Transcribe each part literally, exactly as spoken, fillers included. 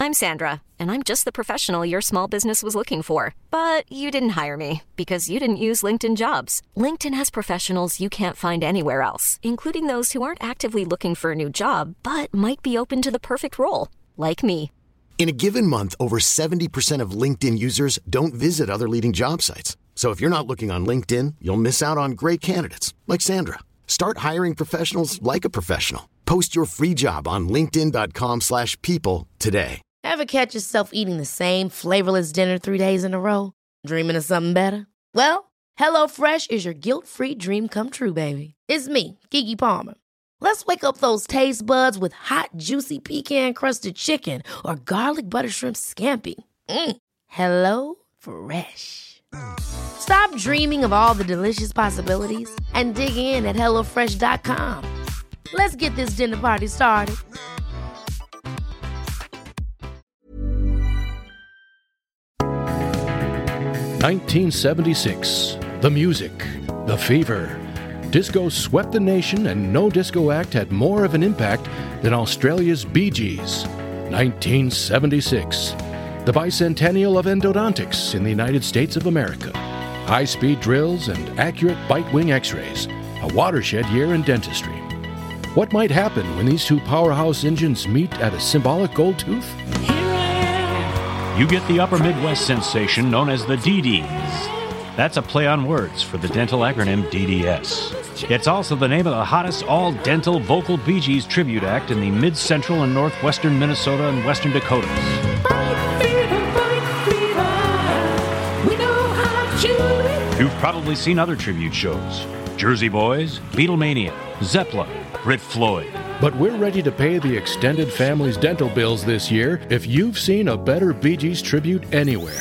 I'm Sandra, and I'm just the professional your small business was looking for. But you didn't hire me because you didn't use LinkedIn Jobs. LinkedIn has professionals you can't find anywhere else, including those who aren't actively looking for a new job, but might be open to the perfect role, like me. In a given month, over seventy percent of LinkedIn users don't visit other leading job sites. So if you're not looking on LinkedIn, you'll miss out on great candidates like Sandra. Start hiring professionals like a professional. Post your free job on linkedin.com slash people today. Ever catch yourself eating the same flavorless dinner three days in a row? Dreaming of something better? Well, HelloFresh is your guilt-free dream come true, baby. It's me, Keke Palmer. Let's wake up those taste buds with hot, juicy pecan-crusted chicken or garlic butter shrimp scampi. Mm. Hello Fresh. Stop dreaming of all the delicious possibilities and dig in at hello fresh dot com. Let's get this dinner party started. nineteen seventy-six. The music, the fever. Disco swept the nation, and no disco act had more of an impact than Australia's Bee Gees. nineteen seventy-six. The bicentennial of endodontics in the United States of America. High-speed drills and accurate bite-wing x-rays. A watershed year in dentistry. What might happen when these two powerhouse engines meet at a symbolic gold tooth? You get the upper Midwest sensation known as the D Ds. That's a play on words for the dental acronym D D S. It's also the name of the hottest all-dental vocal Bee Gees tribute act in the mid-central and northwestern Minnesota and western Dakotas. You've probably seen other tribute shows. Jersey Boys, Beatlemania, Zeppelin, Brit Floyd. But we're ready to pay the extended family's dental bills this year if you've seen a better Bee Gees tribute anywhere.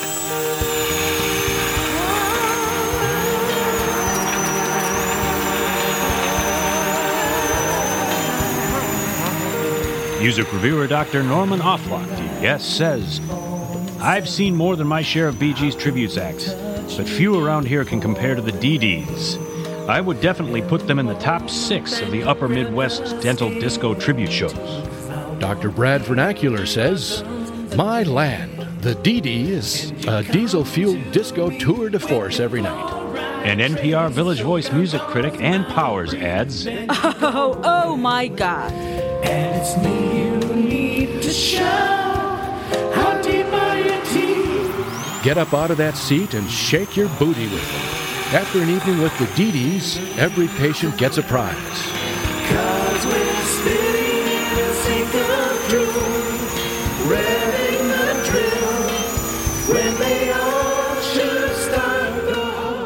Music reviewer Doctor Norman Offlock, D D S, says, I've seen more than my share of Bee Gees tributes acts, but few around here can compare to the D Ds. I would definitely put them in the top six of the upper Midwest dental disco tribute shows. Doctor Brad Vernacular says, my land, the D D is a diesel-fueled disco tour de force every night. And N P R Village Voice music critic Ann Powers adds, Oh, oh my God. And it's me you need to show. How deep are your teeth? Get up out of that seat and shake your booty with them. After an evening with the D Ds, every patient gets a prize. Cause we're spinning the single through, revving the drill, when they all should start the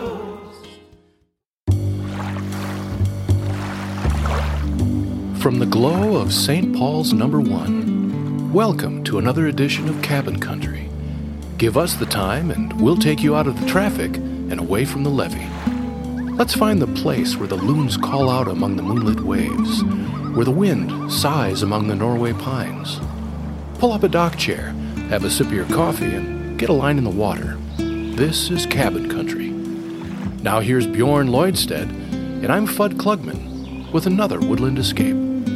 hose. From the glow of Saint Paul's number one, welcome to another edition of Cabin Country. Give us the time and we'll take you out of the traffic and away from the levee. Let's find the place where the loons call out among the moonlit waves, where the wind sighs among the Norway pines. Pull up a dock chair, have a sip of your coffee, and get a line in the water. This is Cabin Country. Now here's Bjorn Lloydstead, and I'm Fudd Klugman with another Woodland Escape.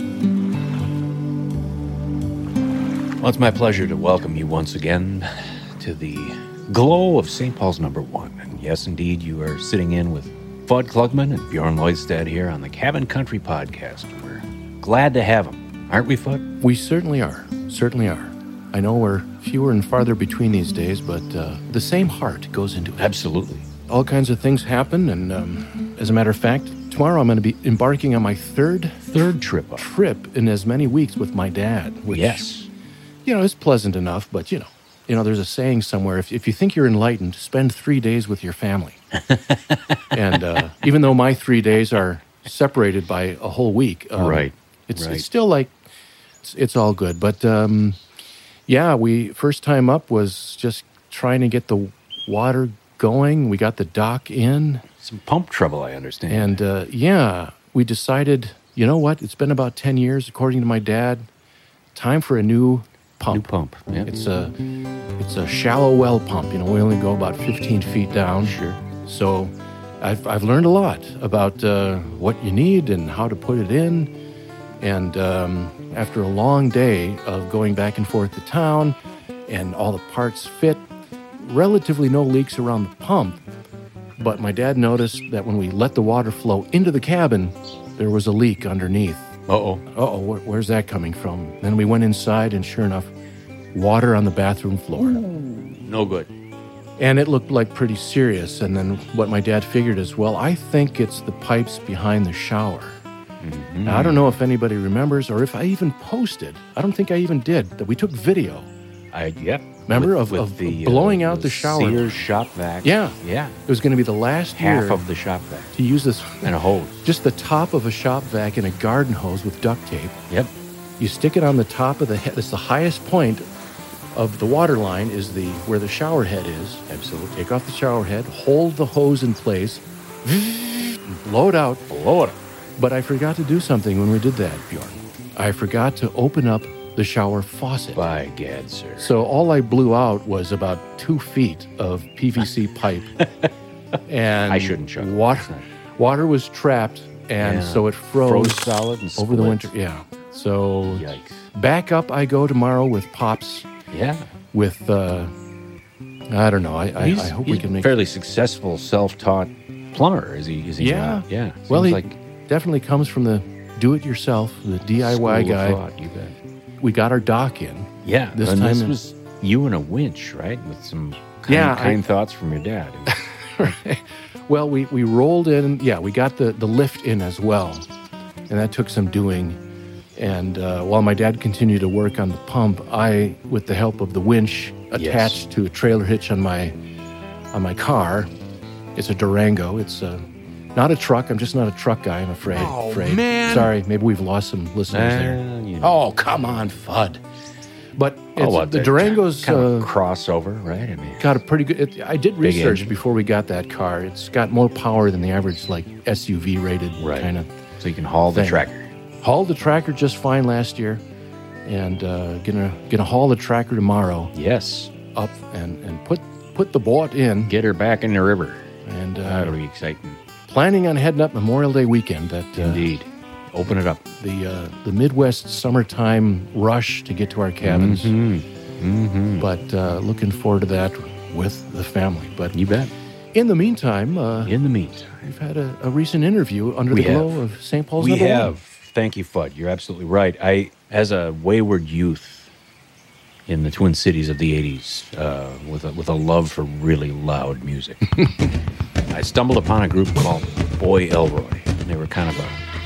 Well, it's my pleasure to welcome you once again to the glow of Saint Paul's number one. And yes, indeed, you are sitting in with Fudd Klugman and Bjorn Lloydstead here on the Cabin Country podcast. We're glad to have them, aren't we, Fudd? We certainly are, certainly are. I know we're fewer and farther between these days, but uh, the same heart goes into it. Absolutely. All kinds of things happen, and um, as a matter of fact, tomorrow I'm going to be embarking on my third third trip up. trip in as many weeks with my dad. Which, yes. You know, is pleasant enough, but you know, you know, there's a saying somewhere: if if you think you're enlightened, spend three days with your family. And uh, even though my three days are separated by a whole week, um, right, it's right. it's still like it's, it's all good. But um, yeah, we first time up was just trying to get the water going. We got the dock in. Some pump trouble, I understand. And uh, yeah, we decided, you know what? It's been about ten years, according to my dad. Time for a new pump. New pump. Yeah. It's a it's a shallow well pump. You know, we only go about fifteen feet down. Sure. So I've I've learned a lot about uh, what you need and how to put it in. And um, after a long day of going back and forth to town and all the parts fit, relatively no leaks around the pump. But my dad noticed that when we let the water flow into the cabin, there was a leak underneath. Uh-oh. Uh-oh, wh- where's that coming from? Then we went inside, and sure enough, water on the bathroom floor. No good. And it looked like pretty serious. And then what my dad figured is, well, I think it's the pipes behind the shower. Mm-hmm. Now, I don't know if anybody remembers or if I even posted. I don't think I even did. That we took video. I yep. Remember, with, of, with of the, blowing uh, out the, the shower. Sears shop vac. Yeah. Yeah. It was going to be the last Half year of the shop vac. to use this. And a hose. Just the top of a shop vac and a garden hose with duct tape. Yep. You stick it on the top of the head. That's the highest point of the water line is the where the shower head is. Absolutely. Take off the shower head, hold the hose in place, blow it out. Blow it out. But I forgot to do something when we did that, Bjorn. I forgot to open up the shower faucet. By gad, sir. So all I blew out was about two feet of P V C pipe. And I shouldn't chuckle. Water, water was trapped, and Yeah. so it froze, Froze solid and over the split. winter. Yeah. So Yikes. back up I go tomorrow with Pops. Yeah. With uh, I don't know. I, I, He's, I hope he's we can make fairly successful self-taught plumber. Is he? Is he Yeah. not? Yeah. Well, Seems he like definitely comes from the do-it-yourself, the D I Y school of guy. thought, you bet. We got our dock in. Yeah. This and time this in- was you and a winch, right? With some kind, Yeah, kind I- thoughts from your dad. Well, we, we rolled in. Yeah, we got the, the lift in as well. And that took some doing. And uh, while my dad continued to work on the pump, I, with the help of the winch attached to a trailer hitch on my on my car, it's a Durango. It's uh, not a truck. I'm just not a truck guy, I'm afraid. Oh, afraid. man. Sorry, maybe we've lost some listeners there. Uh, you know. Oh, come on, Fudd. But it's, Oh, well, the they're Durango's kind of uh, crossover, right? I mean, got a pretty good... It, I did Big research engine. before we got that car. It's got more power than the average, like, S U V rated right. kind of So you can haul the thing. tractor. Hauled the tractor just fine last year, and uh, gonna gonna haul the tractor tomorrow Yes. up and, and put put the boat in, Get her back in the river. and uh, That'll be exciting. planning on heading up Memorial Day weekend. That uh, Indeed. Open it up. the uh, the Midwest summertime rush to get to our cabins, Mm-hmm. but uh, looking forward to that with the family. But You bet. in the meantime, uh, In the meantime. we've had a, a recent interview under We the glow have. of Saint Paul's We number have. one. Thank you, Fudd. You're absolutely right. I, as a wayward youth in the Twin Cities of the eighties, uh, with a, with a love for really loud music, I stumbled upon a group called Boy Elroy. And they were kind of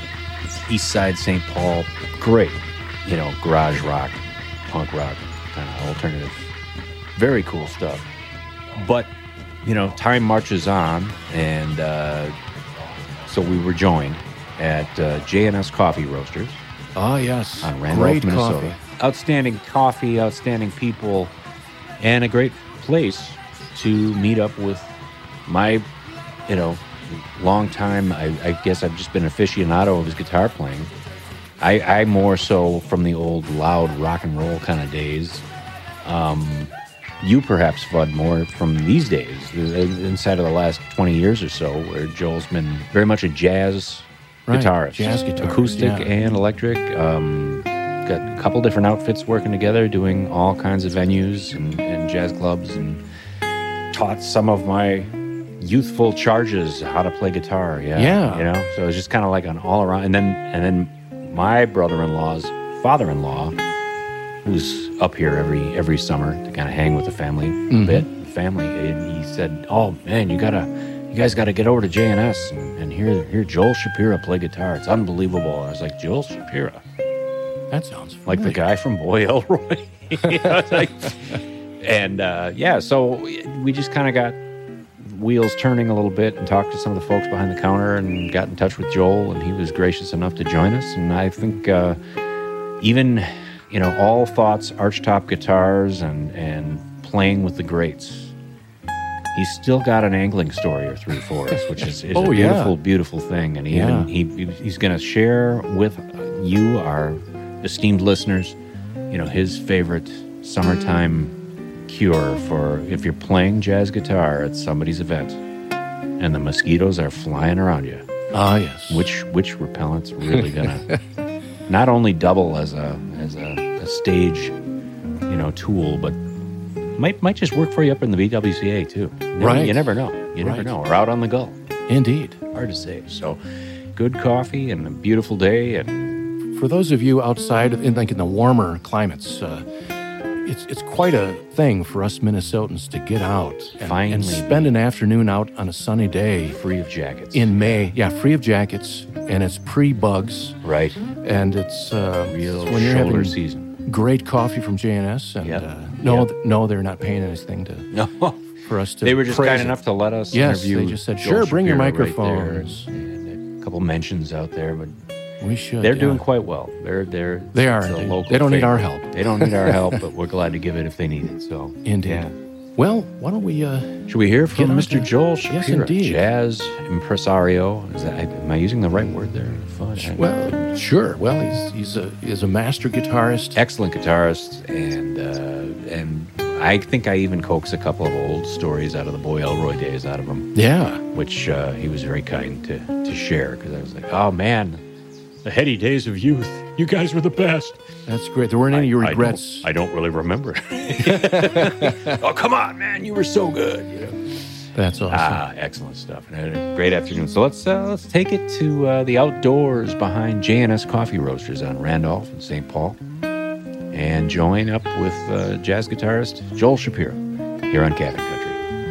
a East Side Saint Paul, great, you know, garage rock, punk rock, kind of alternative, very cool stuff. But you know, time marches on, and uh, so we were joined at uh, J and S Coffee Roasters Ah, yes, on Randolph, great Minnesota. coffee. Outstanding coffee, outstanding people, and a great place to meet up with my, you know, long time. I, I guess I've just been aficionado of his guitar playing. I, I more so from the old loud rock and roll kind of days. Um, you perhaps, Fudd, more from these days, inside of the last twenty years or so, where Joel's been very much a jazz Right, guitarist. jazz guitarist, Acoustic yeah. and electric. Um, got a couple different outfits working together, doing all kinds of venues and, and jazz clubs, and taught some of my youthful charges how to play guitar. Yeah. Yeah. You know, so it was just kind of like an all around. And then, and then my brother-in-law's father-in-law, who's up here every every summer to kind of hang with the family a bit, family, and he said, "Oh man, you gotta, you guys gotta get over to J and S and, and hear hear Joel Shapiro play guitar. It's unbelievable." I was like, "Joel Shapiro, That sounds like the familiar. guy from Boy Elroy." You know, it's like- and uh, yeah, so we just kind of got wheels turning a little bit and talked to some of the folks behind the counter and got in touch with Joel, and he was gracious enough to join us. And I think uh, even, you know, all thoughts archtop guitars and, and playing with the greats, he's still got an angling story or three for us, which is, is Oh, a yeah. beautiful, beautiful thing. And even Yeah. he, he's going to share with you, our esteemed listeners, you know, his favorite summertime cure for if you're playing jazz guitar at somebody's event and the mosquitoes are flying around you. Ah, yes. Which which repellent's really gonna not only double as a as a, a stage, you know, tool, but might might just work for you up in the B W C A too. You never, Right. You never know. You never Right. know. Or out on the Gull. Indeed. Hard to say. So, good coffee and a beautiful day. And For those of you outside, in like in the warmer climates, uh, it's it's quite a thing for us Minnesotans to get out and, and Finally. spend an afternoon out on a sunny day free of jackets. in May. Yeah, free of jackets, and it's pre-bugs, right. and it's uh, Real when you're shoulder having season. great coffee from J and S. And Yep. uh, no, Yep. th- no, they're not paying anything to No. for us to. They were just praise kind it. enough to let us Yes, interview. they just said, Joel "Sure, bring your Shapiro right microphones." there, and a couple mentions out there, but We should. they're yeah. doing quite well. They're they're They are, it's a indeed. local They don't need our favorite. help. They don't need our help, but we're glad to give it if they need it. So Indeed. yeah. Well, why don't we? Uh, Should we hear Get from on Mister to- Joel Yes, Shapiro, indeed. jazz impresario? Is that, am I using the right word there? Fun. well, sure. Well, he's he's a he's a master guitarist. Excellent guitarist, and uh, and I think I even coaxed a couple of old stories out of the Boy Elroy days out of him, Yeah. which uh, he was very kind to to share, because I was like, oh man, the heady days of youth. You guys were the best. That's great. There weren't any I- regrets. I don't, I don't really remember. Oh, come on, man. You were so good. You know? That's awesome. Ah, excellent stuff. And I had a great afternoon. So let's uh, let's take it to uh, the outdoors behind J and S Coffee Roasters on Randolph and Saint Paul, and join up with uh, jazz guitarist Joel Shapiro here on Cabin Country.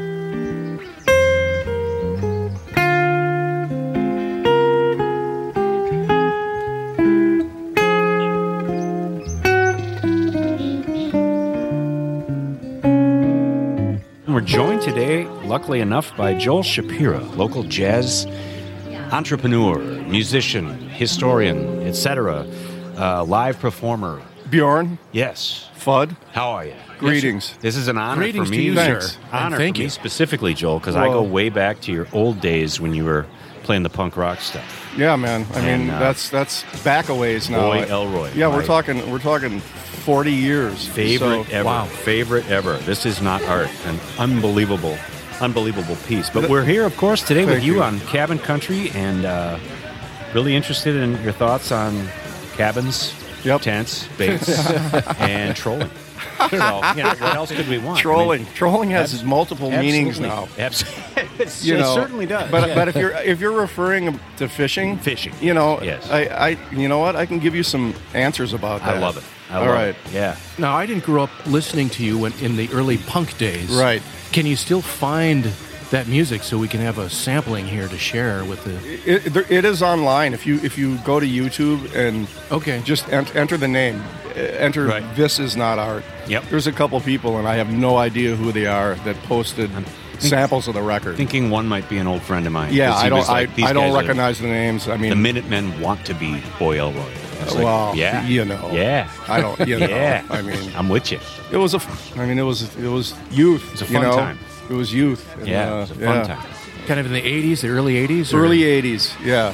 We're joined today, luckily enough, by Joel Shapiro, local jazz entrepreneur, musician, historian, et cetera, uh, live performer. Bjorn, Yes. Fudd, How are you? greetings. This is an honor Greetings for to me, you, Thanks. sir. Honor And thank for you. me specifically, Joel, because I go Well- way back to your old days when you were playing the punk rock stuff. Yeah, man. I mean, And, uh, that's that's back a ways now. Boy I- Elroy. Yeah, we're my talking we're talking forty years. Favorite So- ever. Wow. Favorite ever. This is not art. An unbelievable, unbelievable piece. But we're here, of course, today with Thank you, you. on Cabin Country, and uh, really interested in your thoughts on cabins, Yep. tents, baits, and trolling. You know, you know, what else could we want? Trolling. I mean, Trolling has abs- multiple meanings absolutely. now. Absolutely. It You know, certainly does. But yeah. but if you're if you're referring to fishing, Fishing. you know, Yes. I, I you know what, I can give you some answers about that. I love it. I All love right. it. Yeah. Now, I didn't grow up listening to you when, in the early punk days. Right. Can you still find that music so we can have a sampling here to share with the? It, it, it is online. If you if you go to YouTube and Okay. just ent- enter the name, uh, enter Right. This Is Not Art. Yep. There's a couple people, and I have no idea who they are, that posted samples of the record. Thinking one might be an old friend of mine. yeah, 'cause he I don't was like, I, "These I don't guys are- recognize the names. I mean, The Minutemen want to be Boy Elroy. I was like, well, yeah, you know, yeah, I don't, you know, yeah. I mean, I'm with you. it was a, f- I mean, it was it was youth. It was a you fun know? time. It was youth. and, Yeah, uh, it was a fun yeah. time. Kind of in the eighties, the early eighties? or- Early eighties, yeah.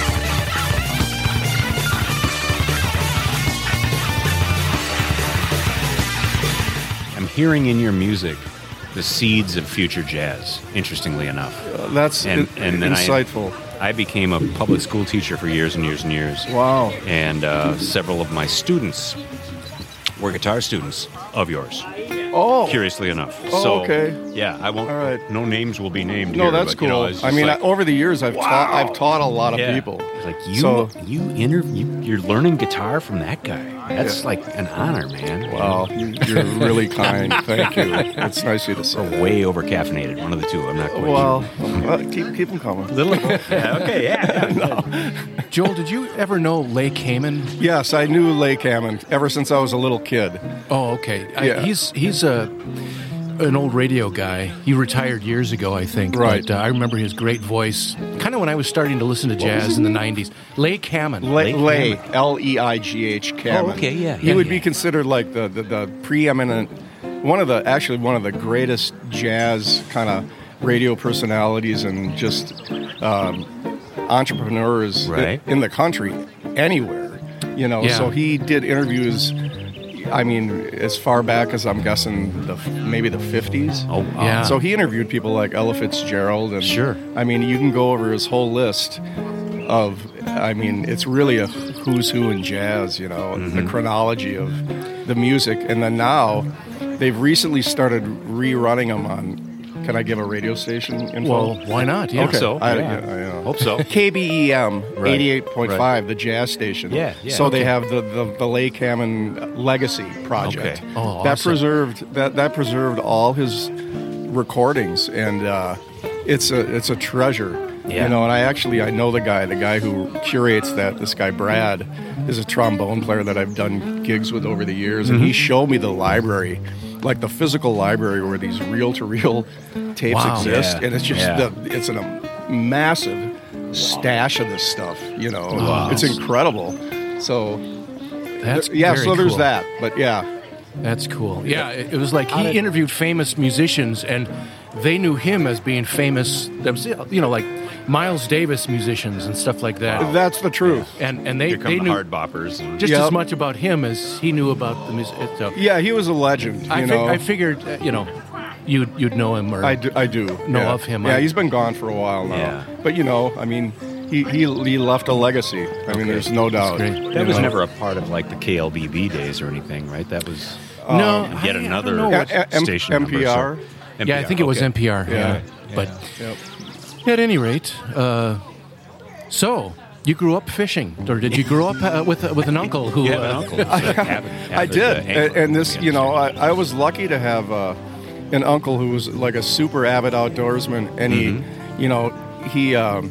I'm hearing in your music the seeds of future jazz. Interestingly enough, Uh, that's and it- and then insightful. I, I became a public school teacher for years and years and years. Wow. And uh, several of my students were guitar students of yours. Oh, Curiously enough. Oh, so, okay. Yeah, I won't. All right. No names will be named. no, here, that's but, cool. You know, it's I just mean, like, I, over the years, I've taught wow. I've taught a lot of Yeah. people. It's like you, So- you interview, you're learning guitar from that guy. That's like an honor, man. Wow, you- you're really kind. Thank you. It's nice of you to say. Or way over caffeinated. One of the two. I'm not quite Well, sure. well, keep keep them coming. Little. Yeah, okay. Yeah. yeah. Joel, did you ever know Lake Hammond? Yes, I knew Lake Hammond ever since I was a little kid. Oh, okay. I, Yeah. he's he's a an old radio guy. He retired years ago, I think. Right. But uh, I remember his great voice, kind of when I was starting to listen to jazz in the nineties. Lake Hammond. Lay, Lake Lay Hammond. L E I G H Hammond. Oh, okay, yeah, He yeah, would yeah. be considered like the, the, the preeminent, one of the actually one of the greatest jazz kind of radio personalities and just um, entrepreneurs Right. in the country, anywhere. You know, Yeah. so he did interviews. I mean, as far back as I'm guessing, the maybe the fifties. Oh, wow. Yeah. So he interviewed people like Ella Fitzgerald, and Sure. I mean, you can go over his whole list of I mean, it's really a who's who in jazz, you know, Mm-hmm. the chronology of the music. And then now they've recently started rerunning them on, can I give a radio station info? Well, why not? Yeah. Okay. so. I, Yeah. I, I, uh, Hope so. K B E M Right. eighty-eight point five, the jazz station. Yeah, yeah, So they okay. have the, the, the Lake Hammond Legacy project. Okay. Oh, That awesome. preserved that, that preserved all his recordings, and uh, it's a it's a treasure. Yeah. You know, and I actually I know the guy, the guy who curates that. This guy Brad is a trombone player that I've done gigs with over the years, and he showed me the library, like the physical library where these reel-to-reel tapes Wow. exist, Yeah. and it's just Yeah. the, it's an, a massive stash of this stuff. You know, Wow. it's incredible. So That's yeah, very so there's cool. that. But yeah, That's cool. Yeah, it, it was like he interviewed famous musicians, and they knew him as being famous themselves. You know, like Miles Davis musicians and stuff like that. that's the truth. And and they, Here come they the knew hard boppers. And, just Yep. as much about him as he knew about the music. So Yeah, he was a legend. You I, fig- know, I figured, uh, you know, you'd you'd know him. Or I do. I do know yeah. of him. Yeah, I- he's been gone for a while now. Yeah. But you know, I mean, he he, he left a legacy. I mean, there's no doubt. great. you that was know. never a part of like the K L B B days or anything, right? That was no, um, yet I- I another don't know what- A- M- station M number, P R? so- Yeah, I think it was okay. N P R. Yeah, Yeah. but Yep. at any rate, uh, so you grew up fishing, or did you grow up uh, with with an uncle who? You have an uh, uncle. who's a avid- I avid, did, uh, and, angler. and this, We you know, I, understand. I was lucky to have uh, an uncle who was like a super avid outdoorsman, and Mm-hmm. he, you know, he, um,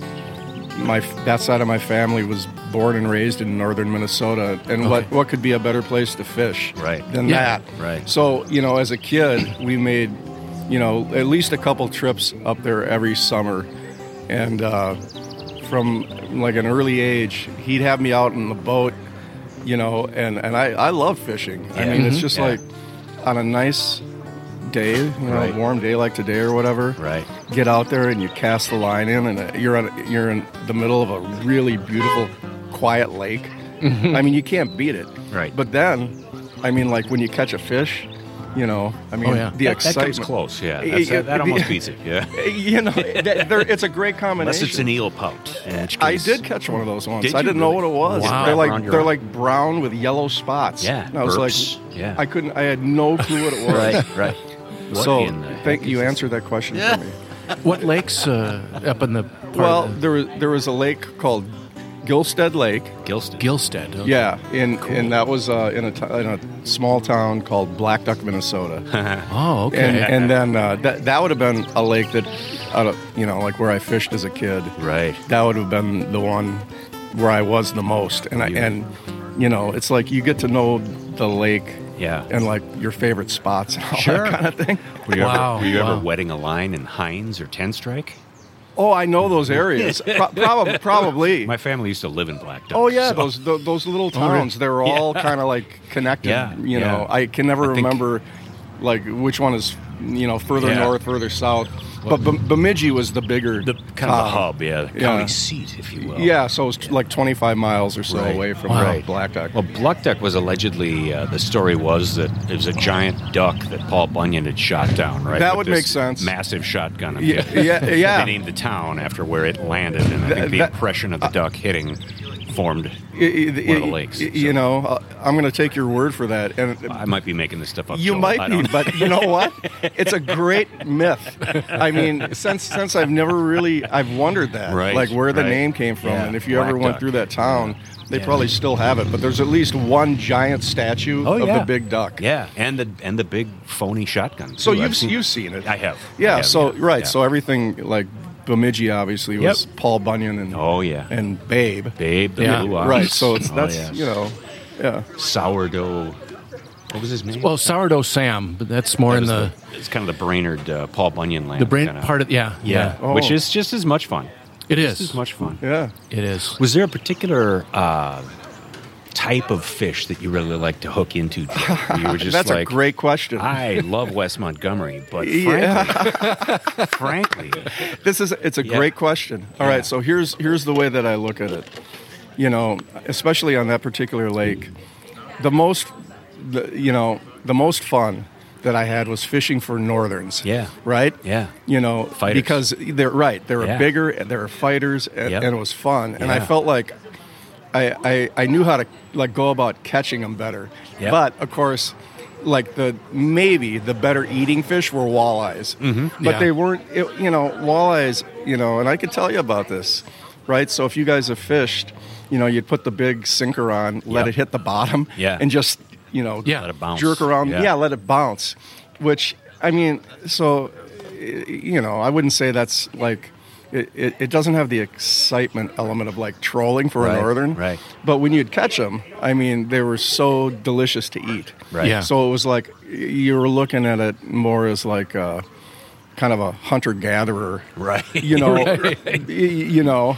my that side of my family was born and raised in northern Minnesota, and what what could be a better place to fish, Right. than Yeah. that, Right. So, you know, as a kid, we made, you know, at least a couple trips up there every summer, and uh, from like an early age, he'd have me out in the boat, you know, and, and I, I love fishing. I Yeah. mean, it's Mhm. just Yeah. like on a nice day, you know, Right. warm day like today or whatever. Right. Get out there and you cast the line in, and uh, you're on, you're in the middle of a really beautiful, quiet lake. I mean, you can't beat it. Right. But then, I mean, like when you catch a fish, you know, I mean, Oh, yeah. the That, that excitement. comes close, yeah. Y- That's, y- that, that almost the- beats it, yeah. You know, that- they're- it's a great combination. Unless it's an eel pout. In which I case, did catch one of those once. Did I you didn't know really? what it was. Wow. They're Around like your they're eye. like brown with yellow spots. Yeah, And I was burps. like, Yeah. I couldn't. I had no clue what it was. Right, right. What So in the thank heck you. is Answered that question for me. what lakes uh, up in the part Well, of the there was there was a lake called Gilstead Lake. Gilston? Gilstead? Okay. Yeah, in and that was uh, in a t- in a small town called Black Duck, Minnesota. Oh, okay. And and then uh, that that would have been a lake that, out of, you know, like where I fished as a kid. Right. That would have been the one where I was the most. And I, You- and you know, it's like you get to know the lake. Yeah. And like your favorite spots and all Sure. that kind of thing. Were you, Wow, ever, were you wow. ever wetting a line in Hines or Ten Strike? Oh, I know those areas. Pro- probably, probably. My family used to live in Black Duck. Oh yeah, so- those th- those little towns. They're all kind of like connected. Yeah, You know, yeah. I can never I think- remember like which one is, you know, further Yeah. north, further south. But B- Bemidji was the bigger, The kind of the town. hub, yeah, the Yeah. county seat, if you will. Yeah, so it's like twenty-five miles or so Right. away from Wow. uh, Black Duck. Well, Black Duck was allegedly, uh, the story was that it was a giant duck that Paul Bunyan had shot down, right? That with would this make sense. Massive shotgun. Yeah, yeah, yeah. They named the town after where it landed, and I That- think the that- impression of the duck hitting formed I- I- one of the I- lakes. I- so You know, uh, I'm going to take your word for that. And I might be making this stuff up. you Joel. might I be, don't- but you know what? It's a great myth. I mean, since since I've never really, I've wondered that, Right, like where the right. name came from, Yeah, and if you Black ever went Duck. through that town, they Yeah. probably still have it. But there's at least one giant statue Oh, of yeah. the big duck. Yeah, and the and the big phony shotgun. So too. you've I've seen, you've seen it. I have. Yeah. I have, so yeah, right. yeah. So everything like Bemidji obviously was Yep. Paul Bunyan and Oh yeah. and Babe. Babe, the Yeah. Blue Ox. Right. So it's Oh, that's yes. you know, yeah. sourdough. What was his name? Well, sourdough Sam, but that's more That in was the it's kind of the Brainerd uh, Paul Bunyan land. the brain kinda. part of yeah Yeah, Oh. which is just as much fun. It Just is. as much fun. Yeah. It is. Was there a particular uh, type of fish that you really like to hook into? Joe? Where you were just That's like, a great question. I love West Montgomery, but Yeah. frankly, frankly, This is it's a Yeah. great question. All right, Yeah. so here's here's the way that I look at it. You know, especially on that particular lake, the most the, you know, the most fun that I had was fishing for northerns. Yeah. Right? Yeah. You know, Fighters. because they're right, they were Yeah. bigger, they were fighters, and, Yep. and it was fun. And I Yeah. felt like I, I, I knew how to like go about catching them better. Yep. But of course, like the maybe the better eating fish were walleyes, Mm-hmm. but Yeah. they weren't. It, you know, walleyes. You know, and I could tell you about this, right? So if you guys have fished, you know, you'd put the big sinker on, let Yep. it hit the bottom, Yeah. and just you know, Yeah. Let it bounce. jerk around. Yeah. Yeah. let it bounce. Which I mean, so you know, I wouldn't say that's like. It, it, it doesn't have the excitement element of like trolling for Right, a northern, right. But when you'd catch them, I mean, they were so delicious to eat. Right. Yeah. So it was like you were looking at it more as like a, kind of a hunter-gatherer, Right. you know, y- you know.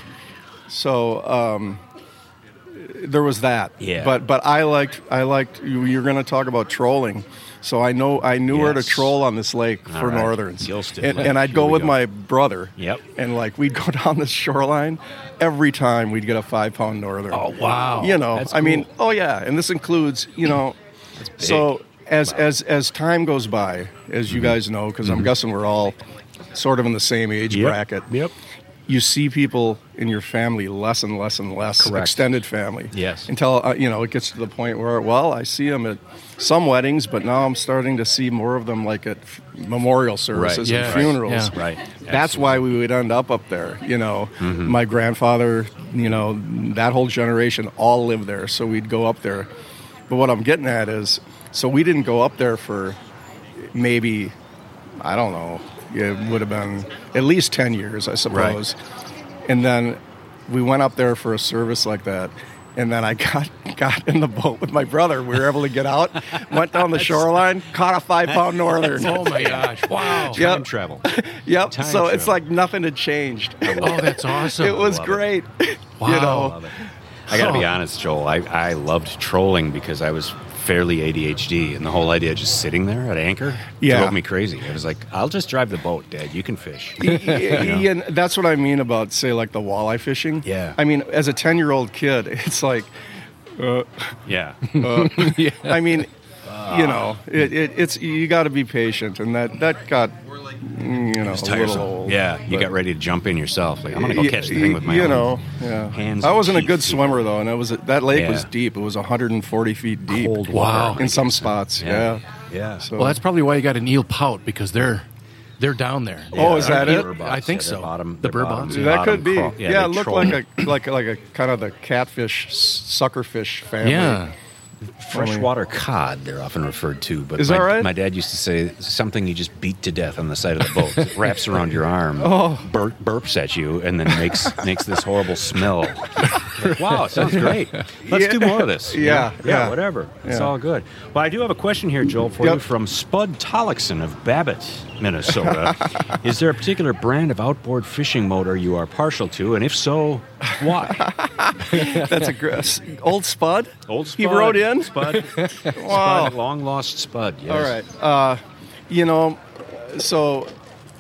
So um, there was that. Yeah. But but I liked I liked you, you're going to talk about trolling. So I know I knew where to Yes. troll on this lake All for right. northerns, Gilston and, Lake. and I'd Here go we with go. my brother. Yep. And like we'd go down the shoreline, every time we'd get a five pound northern. Oh, wow. You know, That's I mean, cool. oh yeah, and this includes you know, big. so as as as time goes by, as you guys know, because I'm guessing we're all sort of in the same age Mm-hmm. Yep. bracket. Yep. You see people in your family less and less and less, Correct. extended family. Yes. Until, uh, you know, it gets to the point where, well, I see them at some weddings, but now I'm starting to see more of them like at f- memorial services Yeah, and right. funerals. Yeah. Right. That's why we would end up up there. You know, my grandfather, you know, that whole generation all lived there, so we'd go up there. But what I'm getting at is, so we didn't go up there for maybe, I don't know, it would have been at least ten years, I suppose. And then we went up there for a service like that. And then I got got in the boat with my brother. We were able to get out, went down the shoreline, caught a five-pound northern. Oh my gosh! Wow. Time Yep. travel. Yep. Time So it's travel. like nothing had changed. Oh, that's awesome. It was love it. great. Wow. You I know. love it. I got to be honest, Joel. I, I loved trolling because I was fairly A D H D, and the whole idea of just sitting there at anchor Yeah. drove me crazy. I was like, I'll just drive the boat, Dad. You can fish. Yeah, and that's what I mean about, say, like the walleye fishing. Yeah. I mean, as a ten-year-old kid, it's like, uh, Yeah. uh, I mean, you know, it, it, it's you got to be patient, and that that got, mm, you know, It's a tiresome. little old. Yeah, you but- got ready to jump in yourself. Like, I'm going to go Y- catch the thing with my you own know, yeah. hands. I and wasn't a teeth. good swimmer though, and it was that lake was Yeah. deep. It was one hundred forty feet deep. Cold Wow. water. In some spots, yeah. Yeah. So, Well, that's probably why you got an eel pout, because they're they're down there. Oh, is that They're it? burr I think yeah, so. they're Bottom, The they're burr bottom- bots. that bottom could be. crawl. Yeah, they it looked troll. like a like a, like a kind of the catfish, suckerfish family. Yeah. Freshwater cod, they're often referred to. But Is my, that right? my dad used to say something you just beat to death on the side of the boat. It wraps around your arm, Oh. bur- burps at you, and then makes makes this horrible smell. Like, wow, it sounds great. Let's Yeah. do more of this. Yeah, yeah, yeah. whatever. It's Yeah. all good. Well, I do have a question here, Joel, for you Yep. from Spud Tollickson of Babbitt, Minnesota. Is there a particular brand of outboard fishing motor you are partial to, and if so, why? That's a gross. Old Spud? Old Spud. He wrote in? Spud. Wow. Spud, long lost Spud. Yes. All right. Uh, you know, so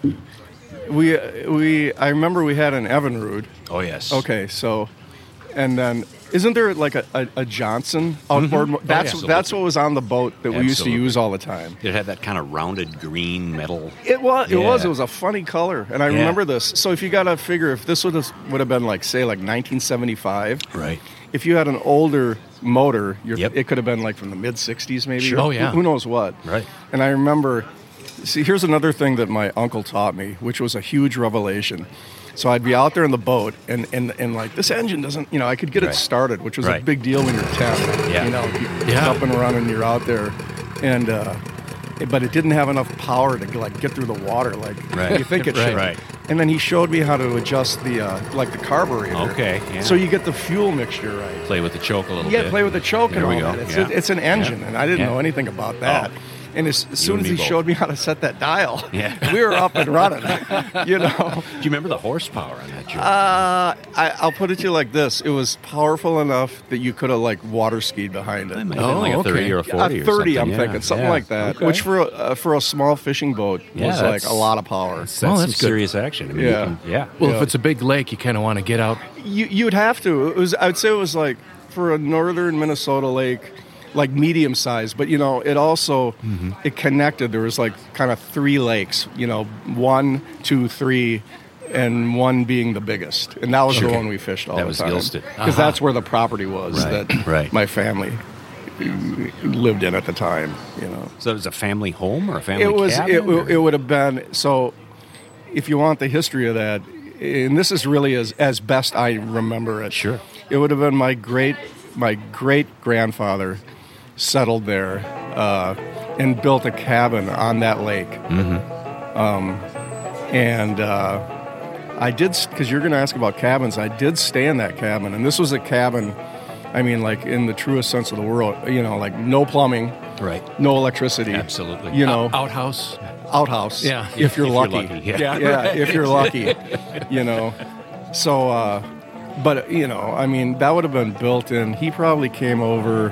we we I remember we had an Evinrude. Oh yes. Okay, so and then isn't there like a, a, a Johnson outboard? Mo- that's absolutely. that's what was on the boat that we used to Absolutely. use all the time. It had that kind of rounded green metal. It was. It was. Yeah. It was a funny color, and I Yeah. remember this. So if you got to figure, if this would have would have been like say like nineteen seventy-five, Right. if you had an older motor, you're, Yep. it could have been like from the mid sixties, maybe. Sure. Oh, yeah. Who, who knows what? Right. And I remember. See, here's another thing that my uncle taught me, which was a huge revelation. So I'd be out there in the boat, and, and, and like this engine doesn't, you know, I could get Right. it started, which was Right. a big deal when you're ten. Yeah. You know, you, Yeah. up and running, you're out there, and uh, but it didn't have enough power to like get through the water like Right. you think it Right. should. Right. And then he showed me how to adjust the uh, like the carburetor. Okay, yeah. So you get the fuel mixture right. Play with the choke a little Yeah, bit. play with the choke There and we all go. that. It's, Yeah. it's an engine, Yeah. and I didn't Yeah. know anything about that. Oh. And as, as soon and as me he both. showed me how to set that dial, Yeah. we were up and running. You know, Do you remember the horsepower on that joke? uh, I, I'll put it to you like this: it was powerful enough that you could have like water skied behind it. It might have been like a Oh, okay. thirty or a forty A or thirty, something. I'm yeah. thinking, something Yeah. like that. Okay. Which for a, uh, for a small fishing boat Yeah, was like that's- a lot of power. That's, Well, that's that's some good. serious action. I mean, Yeah. You can, yeah. Well, Yeah. if it's a big lake, you kind of want to get out. You you'd have to. It was. I'd say it was like for a northern Minnesota lake, like medium size. But you know, it also it connected. There was like kind of three lakes. You know, one, two, three, and one being the biggest, and that was Sure. the one we fished all That the was time. Gilston. because Uh-huh. that's where the property was Right, that right. my family lived in at the time. You know, So it was a family home or a family it was cabin? it, or- it would have been so. If you want the history of that, and this is really as as best I remember it. Sure. It would have been my great my great grandfather settled there uh, and built a cabin on that lake. Mm-hmm. Um, and uh, I did, because you're going to ask about cabins, I did stay in that cabin. And this was a cabin, I mean, like in the truest sense of the word, you know, like no plumbing, Right. no electricity. Absolutely. You know, Out- outhouse. outhouse. Yeah. If you're If you're lucky. lucky, yeah. Yeah, if you're lucky. You know. So, uh, but, you know, I mean, that would have been built in. He probably came over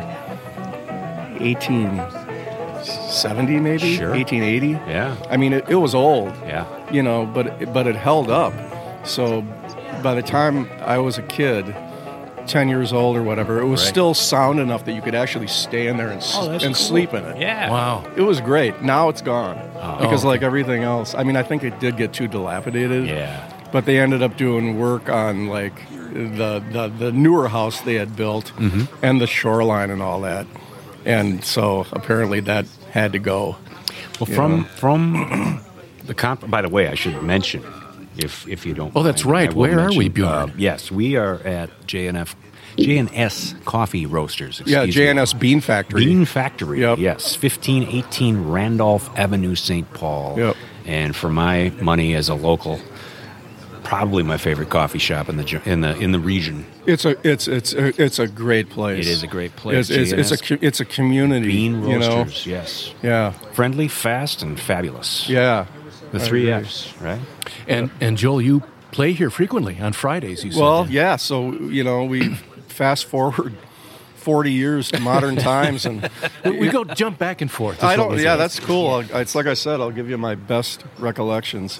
eighteen seventy, maybe? Sure. eighteen eighty? Yeah. I mean, it, it was old, Yeah. you know, but, but it held up. So by the time I was a kid, ten years old or whatever, it was Right. still sound enough that you could actually stay in there and, s- Oh, that's and cool. sleep in it. Yeah. Wow. It was great. Now it's gone because, Oh, okay. like everything else, I mean, I think it did get too dilapidated. Yeah. But they ended up doing work on like the the, the newer house they had built Mm-hmm. and the shoreline and all that, and so apparently that had to go. Well, You from know. from the comp. By the way, I should mention, if if you don't. Oh, that's mind, right. I will Where are we, mention, Bjorn? uh, yes, we are at J and F, J and S Coffee Roasters. Yeah, excuse J and me. S Bean Factory. Bean Factory. Yep. Yes, fifteen eighteen Randolph Avenue, Saint Paul. Yep. And for my money as a local, probably my favorite coffee shop in the jo- in the in the region. It's a it's it's a, it's a great place. It is a great place. It's, it's, it's a J and S co- it's a community. Bean you know? Roasters. Yes. Yeah, Friendly, fast, and fabulous. yeah. The I three agree. F's, right? And and Joel, you play here frequently on Fridays. You said. Well, yeah. So you know, we fast forward forty years to modern times, and we, we go jump back and forth. I That's what don't. we Yeah, do. that's cool. I'll, it's like I said, I'll give you my best recollections.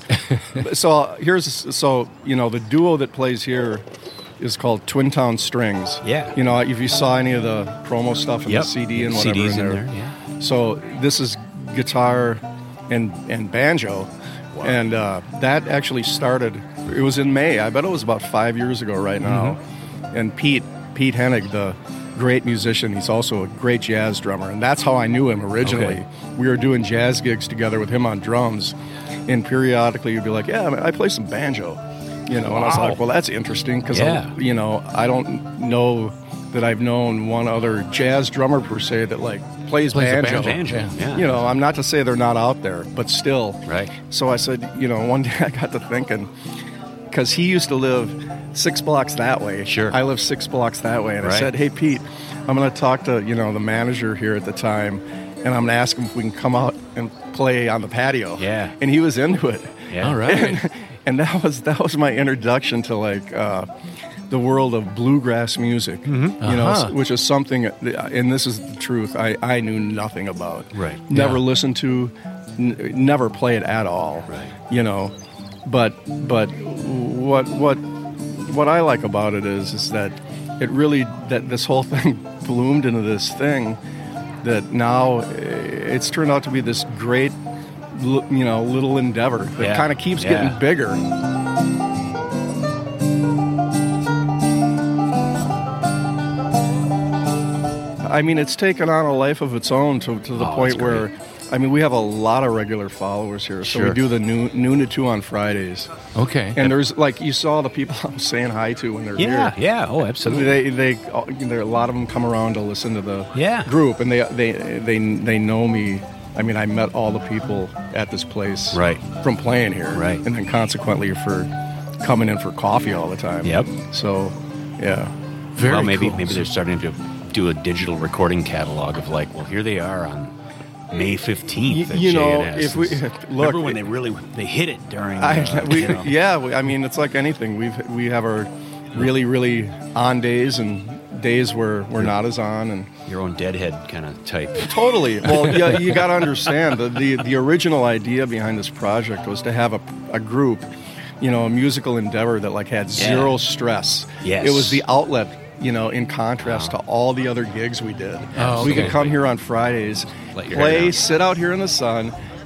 so here's so you know the duo that plays here is called Twin Town Strings. Yeah. You know, if you saw any of the promo stuff in Yep. the C D and whatever C Ds in in there. there, yeah. So this is guitar and and banjo, and uh, that actually started. It was in May. I bet it was about five years ago right now. Mm-hmm. And Pete Pete Hennig, the great musician, he's also a great jazz drummer, and that's how I knew him originally. Okay. We were doing jazz gigs together with him on drums, and periodically you'd be like, "Yeah, I play some banjo," you know. And I was Wow. like, "Well, that's interesting because Yeah. you know I don't know that I've known one other jazz drummer per se that like plays, Plays the banjo." banjo. Banjo, yeah. You know, I'm not to say they're not out there, but still. Right. So I said, you know, one day I got to thinking, because he used to live six blocks that way. Sure. I live six blocks that way. And I Right. said, hey, Pete, I'm going to talk to, you know, the manager here at the time, and I'm going to ask him if we can come out and play on the patio. Yeah. And he was into it. Yeah. All right. And, and that was that was my introduction to, like, uh, the world of bluegrass music, Mm-hmm. you know, Uh-huh. which is something, and this is the truth, I, I knew nothing about. Right. Never Yeah. listened to, n- never played at all. Right. You know, but but what what what I like about it is is that it really that this whole thing bloomed into this thing that now eh, it's turned out to be this great, li- you know, little endeavor that Yeah. kind of keeps Yeah. getting bigger. I mean, it's taken on a life of its own to, to the Oh, point that's where, great. I mean, we have a lot of regular followers here. So we Sure. do the noon, noon to two on Fridays. Okay. And there's, like, you saw the people I'm saying hi to when they're Yeah. here. Yeah. Oh, absolutely. They, they, there, a lot of them come around to listen to the Yeah. group, and they, they, they, they know me. I mean, I met all the people at this place Right. from playing here, Right. and then consequently for coming in for coffee all the time. Yep. So, yeah. Very well, maybe cool. maybe they're starting to do a digital recording catalog of like, well, here they are on May fifteenth. Y- at you know, J and S. if we- It's- look, remember when it- they really they hit it during? I, uh, we, you know, yeah, we, I mean, it's like anything. We've we have our really, really on days and days where we're not as on, and your own Deadhead kind of type. totally. Well, yeah, you got to understand the, the the original idea behind this project was to have a, a group, you know, a musical endeavor that like had Yeah. zero stress. Yes. It was the outlet, you know, in contrast to all the other gigs we did. Oh, We okay. could come here on Fridays, Let your hair play, down. sit out here in the sun,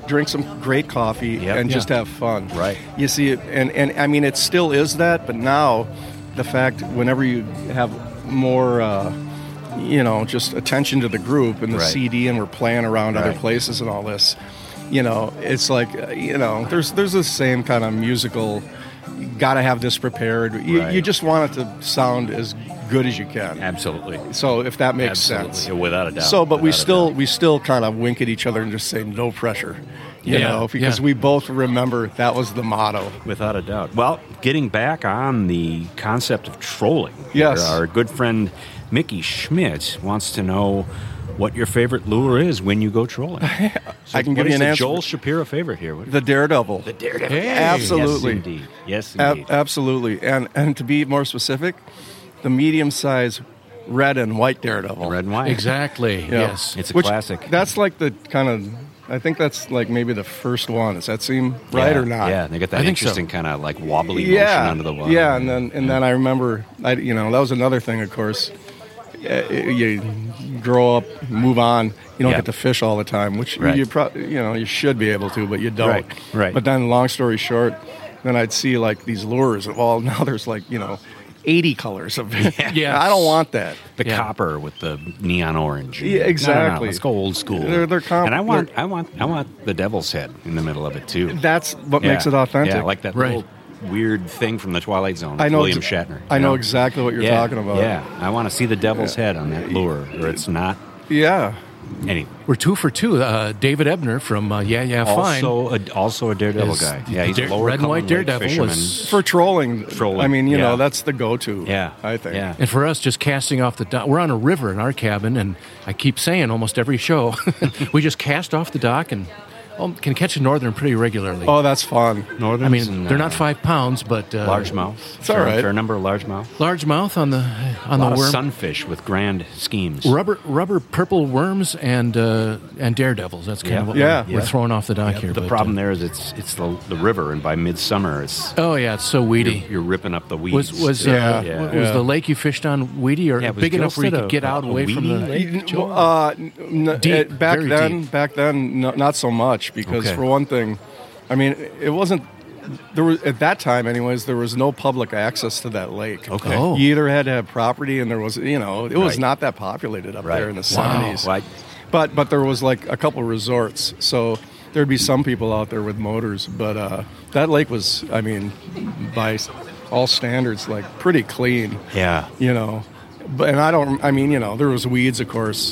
drink some great coffee, Yep. and Yeah. just have fun. Right. You see, it, and, and I mean, it still is that, but now the fact whenever you have more, uh, you know, just attention to the group and the Right. C D, and we're playing around other Right. places and all this, you know, it's like, uh, you know, there's there's the same kind of musical, you got to have this prepared. You, Right. you just want it to sound as good as you can. Absolutely. So if that makes Absolutely. sense. Yeah, without a doubt. So, but we Without a still doubt. we still kind of wink at each other and just say no pressure, you Yeah, know, because yeah. we both remember that was the motto. Without a doubt. Well, getting back on the concept of trolling, Yes. our good friend Mickey Schmidt wants to know what your favorite lure is when you go trolling. So I can what give you is an the answer. Joel Shapiro favorite here? What- The daredevil. the daredevil. Hey. Absolutely. Yes, indeed. Yes, Ab- indeed. absolutely. And and to be more specific, the medium size red and white daredevil. Red and white. Exactly. Yeah. Yes. It's a Which- classic. That's like the kind of, I think that's like maybe the first one. Does that seem right yeah, or not? Yeah, they got that I think so. interesting kind of like wobbly yeah, motion under the water. Yeah, and then and then I remember, I, you know, that was another thing. Of course, Uh, you grow up, move on. You don't Yeah. get to fish all the time, which Right. you pro- you know you should be able to, but you don't. Right, right. But then, long story short, then I'd see like these lures. Well, now there's like you know, eighty colors of. Yes. I don't want that. The Yeah. copper with the neon orange. Yeah, No, no, no, exactly. let's go old school. They're- they're com- and I want, they're- I want, I want the devil's head in the middle of it too. That's what Yeah. makes it authentic. Yeah, like that Right. little weird thing from the Twilight Zone. I know William ex- Shatner. I you know exactly what you're Yeah, talking about. Yeah, I want to see the devil's head on that lure, or it's not. Yeah. Anyway, We're two for two. Uh, David Ebner from uh, Yeah Yeah Fine. also a, also a daredevil is guy. Yeah, he's Dare- a lower red and white Cumberland Lake daredevil fisherman. was- For trolling, Trolling, I mean, you yeah. know, that's the go-to. Yeah, I think. Yeah. And for us, just casting off the dock, we're on a river in our cabin, and I keep saying almost every show, we just cast off the dock and oh, can catch a northern pretty regularly. Oh, that's fun. Northern. I mean, they're not five pounds, but uh, largemouth. It's all Fair- right. Fair number of largemouth. largemouth on the A on lot the of worm. sunfish with grand schemes. Rubber, rubber, purple worms and uh, and daredevils. That's kind Yeah. of what Yeah. we're, we're Yeah. throwing off the dock here. The but, problem uh, there is it's it's the the river, and by midsummer, it's oh yeah, it's so weedy. you're, you're ripping up the weeds. Was was Yeah. uh, Yeah. was Yeah. the lake you fished on weedy or Yeah, was big enough where you Gilstead could a- get out a away from weedy the? lake? Well, uh, n- n- Deep, it- back very then, deep. back then, no, not so much because Okay. for one thing, I mean, it wasn't. There was at that time, anyways. There was no public access to that lake. Okay. Oh. You either had to have property, and there was, you know, it was Right. not that populated up Right. there in the Wow. seventies. Well, I- But but there was like a couple resorts, so there'd be some people out there with motors. But uh, that lake was, I mean, by all standards, like pretty clean. yeah. You know, but and I don't. I mean, you know, there was weeds, of course,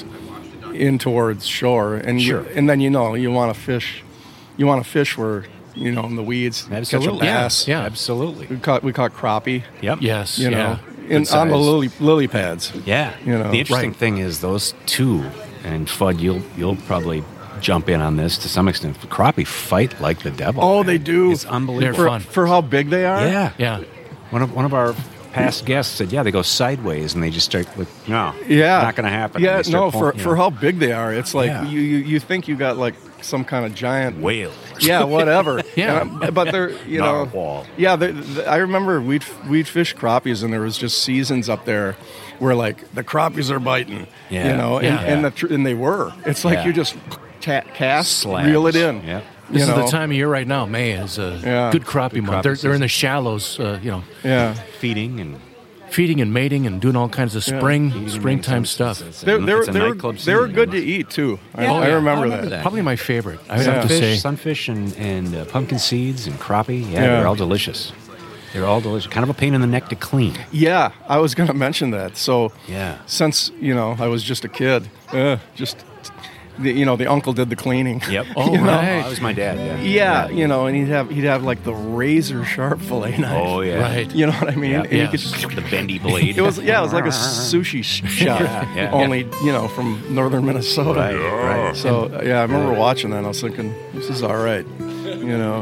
in towards shore, and Sure. you, and then you know you want to fish, you want to fish where you know in the weeds, Absolutely. catch a bass. Yeah. Absolutely. We caught we caught crappie. Yep. Yes, You know, yeah. in, Good on the size. lily lily pads. Yeah. You know, the interesting right. thing is those two, and Fudd, you'll you'll probably jump in on this to some extent. Crappie fight like the devil. Oh, man. they do. It's unbelievable. for, fun. for how big they are. Yeah. Yeah. One of one of our past guests said, yeah, they go sideways and they just start like, no, Yeah, not going to happen. Yeah, And they start no, for pulling, you for know, how big they are, it's like Yeah. you, you you think you got like some kind of giant whale. Yeah, whatever. Yeah. And, uh, but they're you know. Narwhal. Yeah, the, the, I remember we'd we'd fish crappies, and there was just seasons up there where like the crappies are biting. Yeah. You know, and, Yeah. and the tr- and they were. It's like Yeah. you just ta- cast, Slabs. reel it in. Yeah. This You is know? the time of year right now. May is a Yeah. good crappie Good month. crappie they're, they're in season. the shallows, uh, you know, Yeah. Feeding and feeding and mating and doing all kinds of Yeah. spring, feeding springtime and stuff. it's a- They, they, were, it's a they, were, nightclub they were scene. good to eat too. I, Yeah. I Oh, yeah. remember I that. remember that. Probably my favorite. I would Yeah. have to say. Sunfish, sunfish and, and uh, pumpkin seeds and crappie. Yeah, Yeah. they're all delicious. They're all delicious. Kind of a pain in the neck to clean. Yeah, I was going to mention that. So, Yeah. since you know I was just a kid, uh, just the, you know the uncle did the cleaning. Yep. Oh, You know? right. That was my dad. Yeah. Yeah, you know, and he'd have he'd have like the razor sharp fillet knife. Oh yeah. Right. You know what I mean? Yeah. And you Yeah. could- The bendy blade. it was yeah, it was like a sushi sh- shop, Yeah, yeah. only you know from northern Minnesota. Right, right. So yeah, I remember watching that. and I was thinking, this is all right. You know.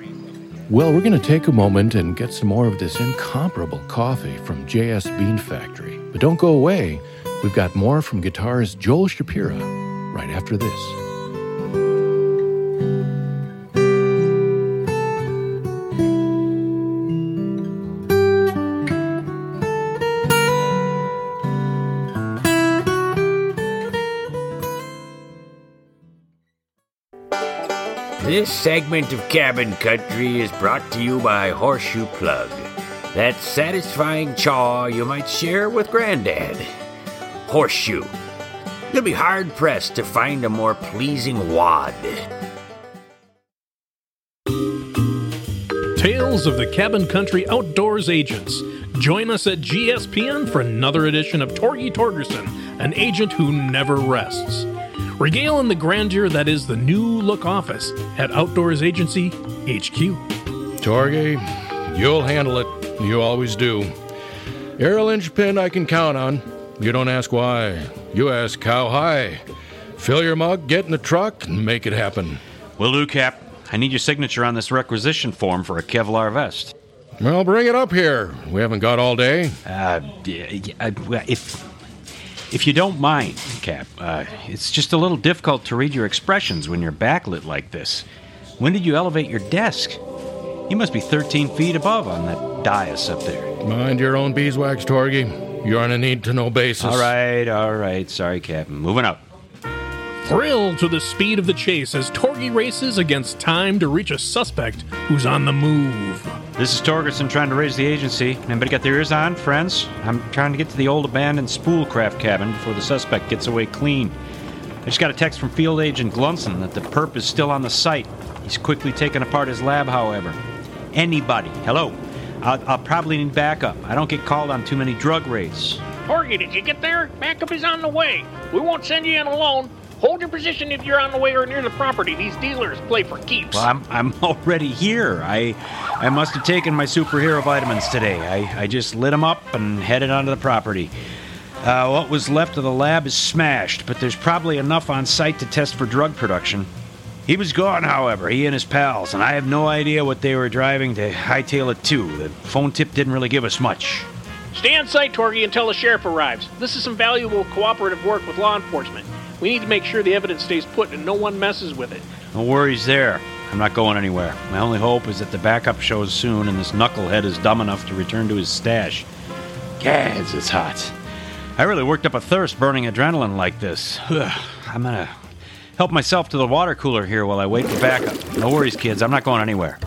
Well, we're going to take a moment and get some more of this incomparable coffee from J S Bean Factory. But don't go away. We've got more from guitarist Joel Shapiro right after this. This segment of Cabin Country is brought to you by Horseshoe Plug. That satisfying chaw you might share with Granddad. Horseshoe. You'll be hard-pressed to find a more pleasing wad. Tales of the Cabin Country Outdoors Agents. Join us at G S P N for another edition of Torgy Torgerson, an agent who never rests. Regale in the grandeur that is the new look office at Outdoors Agency H Q. Torgy, you'll handle it. You always do. You're a linchpin I can count on. You don't ask why. You ask how high. Fill your mug, get in the truck, and make it happen. Will do, Cap. I need your signature on this requisition form for a Kevlar vest. Well, bring it up here. We haven't got all day. Uh, if... If you don't mind, Cap, uh, it's just a little difficult to read your expressions when you're backlit like this. When did you elevate your desk? You must be thirteen feet above on that dais up there. Mind your own beeswax, Torgy. You're on a need-to-know basis. All right, all right. Sorry, Captain. Moving up. Thrill to the speed of the chase as Torgy races against time to reach a suspect who's on the move. This is Torgerson trying to raise the agency. Anybody got their ears on, friends? I'm trying to get to the old abandoned spoolcraft cabin before the suspect gets away clean. I just got a text from Field Agent Glunson that the perp is still on the site. He's quickly taken apart his lab, however. Anybody. Hello. I'll, I'll probably need backup. I don't get called on too many drug raids. Torgy, did you get there? Backup is on the way. We won't send you in alone. Hold your position if you're on the way or near the property. These dealers play for keeps. Well, I'm I'm already here. I I must have taken my superhero vitamins today. I, I just lit them up and headed onto the property. Uh, what was left of the lab is smashed, but there's probably enough on site to test for drug production. He was gone, however, he and his pals, and I have no idea what they were driving to hightail it to. The phone tip didn't really give us much. Stay on site, Torgy, until the sheriff arrives. This is some valuable cooperative work with law enforcement. We need to make sure the evidence stays put and no one messes with it. No worries there. I'm not going anywhere. My only hope is that the backup shows soon and this knucklehead is dumb enough to return to his stash. Gads, it's hot. I really worked up a thirst burning adrenaline like this. I'm gonna help myself to the water cooler here while I wait for backup. No worries, kids. I'm not going anywhere.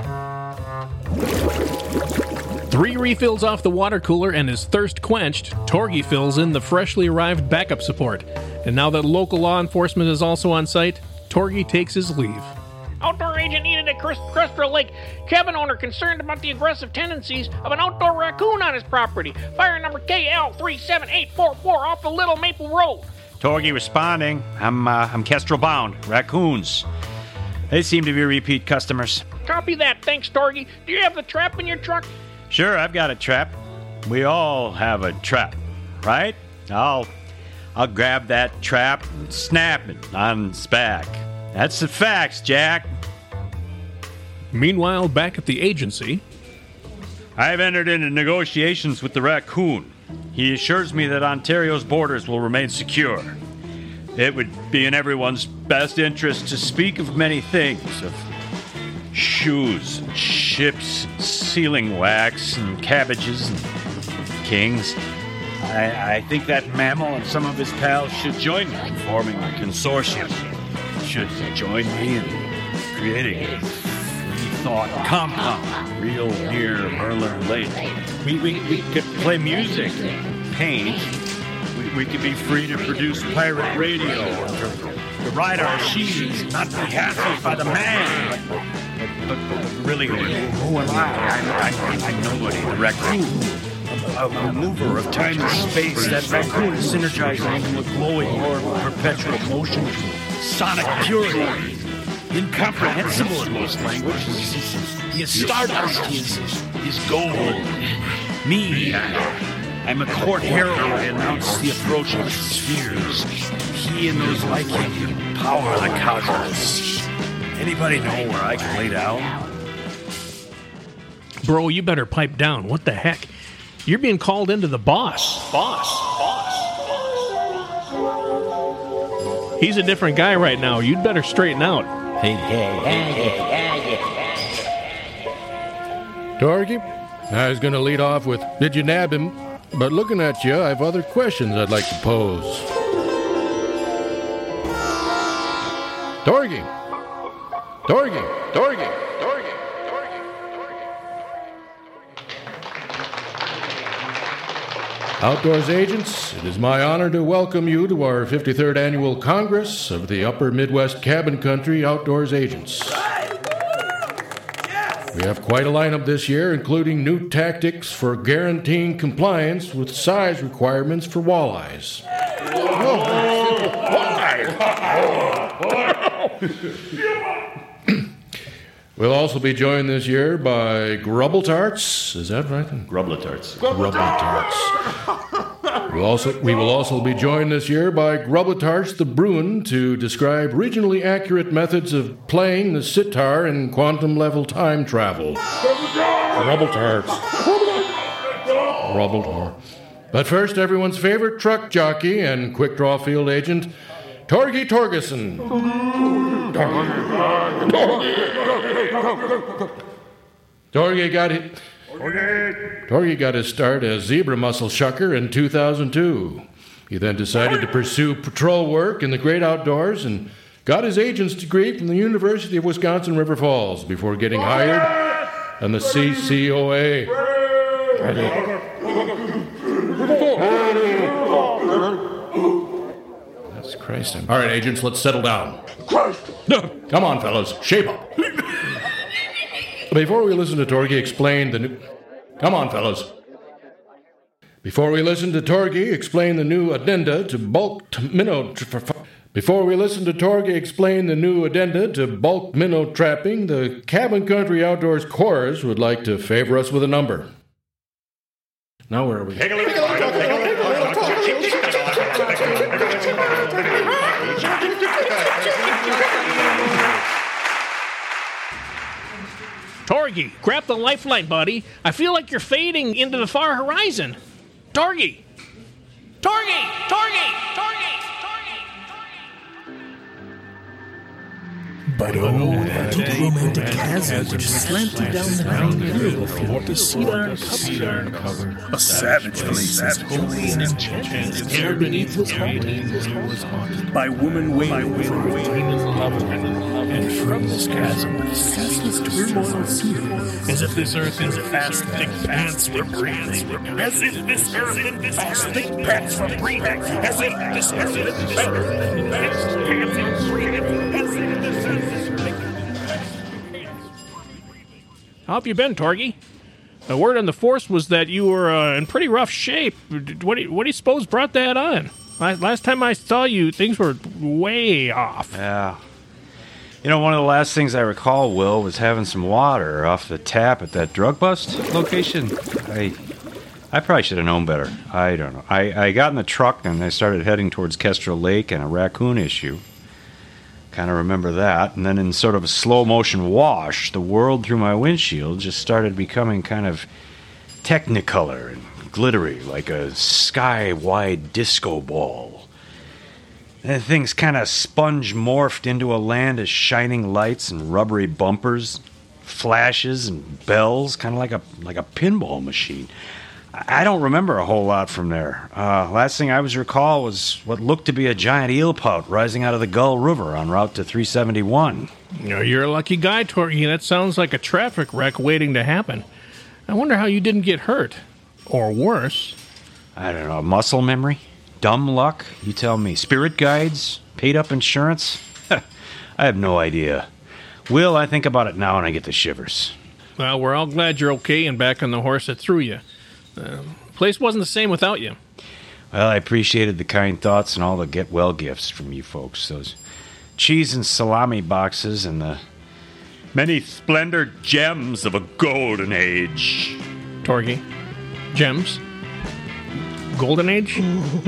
Three refills off the water cooler and his thirst quenched, Torgy fills in the freshly arrived backup support. And now that local law enforcement is also on site, Torgy takes his leave. Outdoor agent needed at Crystal Lake. Cabin owner concerned about the aggressive tendencies of an outdoor raccoon on his property. Fire number K L three seven eight four four off the Little Maple Road. Torgy responding. I'm uh, I'm Kestrel bound. Raccoons. They seem to be repeat customers. Copy that. Thanks, Torgy. Do you have the trap in your truck? Sure, I've got a trap. We all have a trap, right? I'll I'll grab that trap and snap it on its back. That's the facts, Jack. Meanwhile, back at the agency, I've entered into negotiations with the raccoon. He assures me that Ontario's borders will remain secure. It would be in everyone's best interest to speak of many things, of shoes, and ships, and sealing wax, and cabbages, and kings. I, I think that mammal and some of his pals should join me in forming a consortium. Should join me in creating a free-thought compound real near Merlin Lake. We, we, we could play music and paint. We, we could be free to produce pirate radio, to, to ride our sheaves, not be hassled by the man. But, but, but really, who, who am I? I'm, I'm nobody, the raccoon. A, a mover of time and space. That raccoon is synergizing into a glowing orb of perpetual motion, sonic purity, incomprehensible in most languages. He is stardust. He is, he is gold. Me, I'm a court herald. I announce the approach of the spheres. He and those like him power the cosmos. Anybody know where I can lay down? Bro, you better pipe down. What the heck? You're being called into the boss. Boss. Boss. Boss. He's a different guy right now. You'd better straighten out. Hey, hey, hey, hey, hey. Torgy, I was going to lead off with, did you nab him? But looking at you, I have other questions I'd like to pose. Torgy. Torgy, Torgy, Torgy. Outdoors agents, it is my honor to welcome you to our fifty-third Annual Congress of the Upper Midwest Cabin Country Outdoors Agents. We have quite a lineup this year, including new tactics for guaranteeing compliance with size requirements for walleyes. We'll also be joined this year by Grubble Tarts. Is that right? Grubble Tarts. Grubble Tarts. We'll also, we will also be joined this year by Grubble Tarts the Bruin to describe regionally accurate methods of playing the sitar in quantum level time travel. Grubble Tarts. Grubble Tarts. But first, everyone's favorite truck jockey and quick draw field agent, Torgy Torgerson. Torgy got it. Torgy got his start as zebra mussel shucker in two thousand two. He then decided to pursue patrol work in the great outdoors and got his agent's degree from the University of Wisconsin River Falls before getting hired on the C C O A. That's Christ. All right, agents, let's settle down. Come on, fellas, shape up. Before we listen to Torgy explain the new... Come on, fellas. Before we listen to Torgy explain the new addenda to bulk minnow... Before we listen to Torgy explain the new addenda to bulk minnow trapping, the Cabin Country Outdoors Chorus would like to favor us with a number. Now where are we? Torgy, grab the lifeline, buddy. I feel like you're fading into the far horizon. Torgy! Torgy! Torgy! Torgy! But oh, that romantic chasm which slanted down the green hill before the cedar cover. A savage place is holy and enchanted. There beneath was haunted by woman waiting for a demon lover. And from this chasm, with ceaseless turmoil seething, as if this earth in fast, thick pants were breathing. As if this earth in fast, thick pants were breathing. As if this earth in fast, thick pants were breathing. As if this earth. How have you been, Torgy? The word on the force was that you were uh, in pretty rough shape. What do, you, what do you suppose brought that on? Last time I saw you, things were way off. Yeah. You know, one of the last things I recall, Will, was having some water off the tap at that drug bust location. I I probably should have known better. I don't know. I, I got in the truck and I started heading towards Kestrel Lake and a raccoon issue. Kind of remember that. And then in sort of a slow-motion wash, the world through my windshield just started becoming kind of technicolor and glittery, like a sky-wide disco ball. And things kind of sponge-morphed into a land of shining lights and rubbery bumpers, flashes and bells, kind of like a like a pinball machine. I don't remember a whole lot from there. Uh, last thing I was recall was what looked to be a giant eel pout rising out of the Gull River en route to three seventy-one. You know, you're a lucky guy, Torgy. That sounds like a traffic wreck waiting to happen. I wonder how you didn't get hurt. Or worse. I don't know. Muscle memory? Dumb luck? You tell me. Spirit guides? Paid up insurance? I have no idea. Will, I think about it now and I get the shivers. Well, we're all glad you're okay and back on the horse that threw you. The uh, place wasn't the same without you. Well, I appreciated the kind thoughts and all the get-well gifts from you folks. Those cheese and salami boxes and the many splendor gems of a golden age. Torgy, gems? Golden age?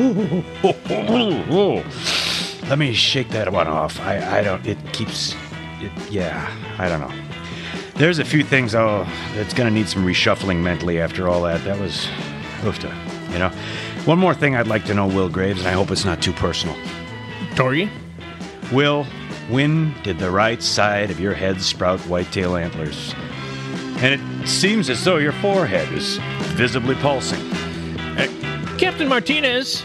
Let me shake that one off. I, I don't... It keeps... It, yeah, I don't know. There's a few things oh, that's going to need some reshuffling mentally after all that. That was oofta, you know. One more thing I'd like to know, Will Graves, and I hope it's not too personal. Torgy? Will, when did the right side of your head sprout whitetail antlers? And it seems as though your forehead is visibly pulsing. Uh, Captain Martinez!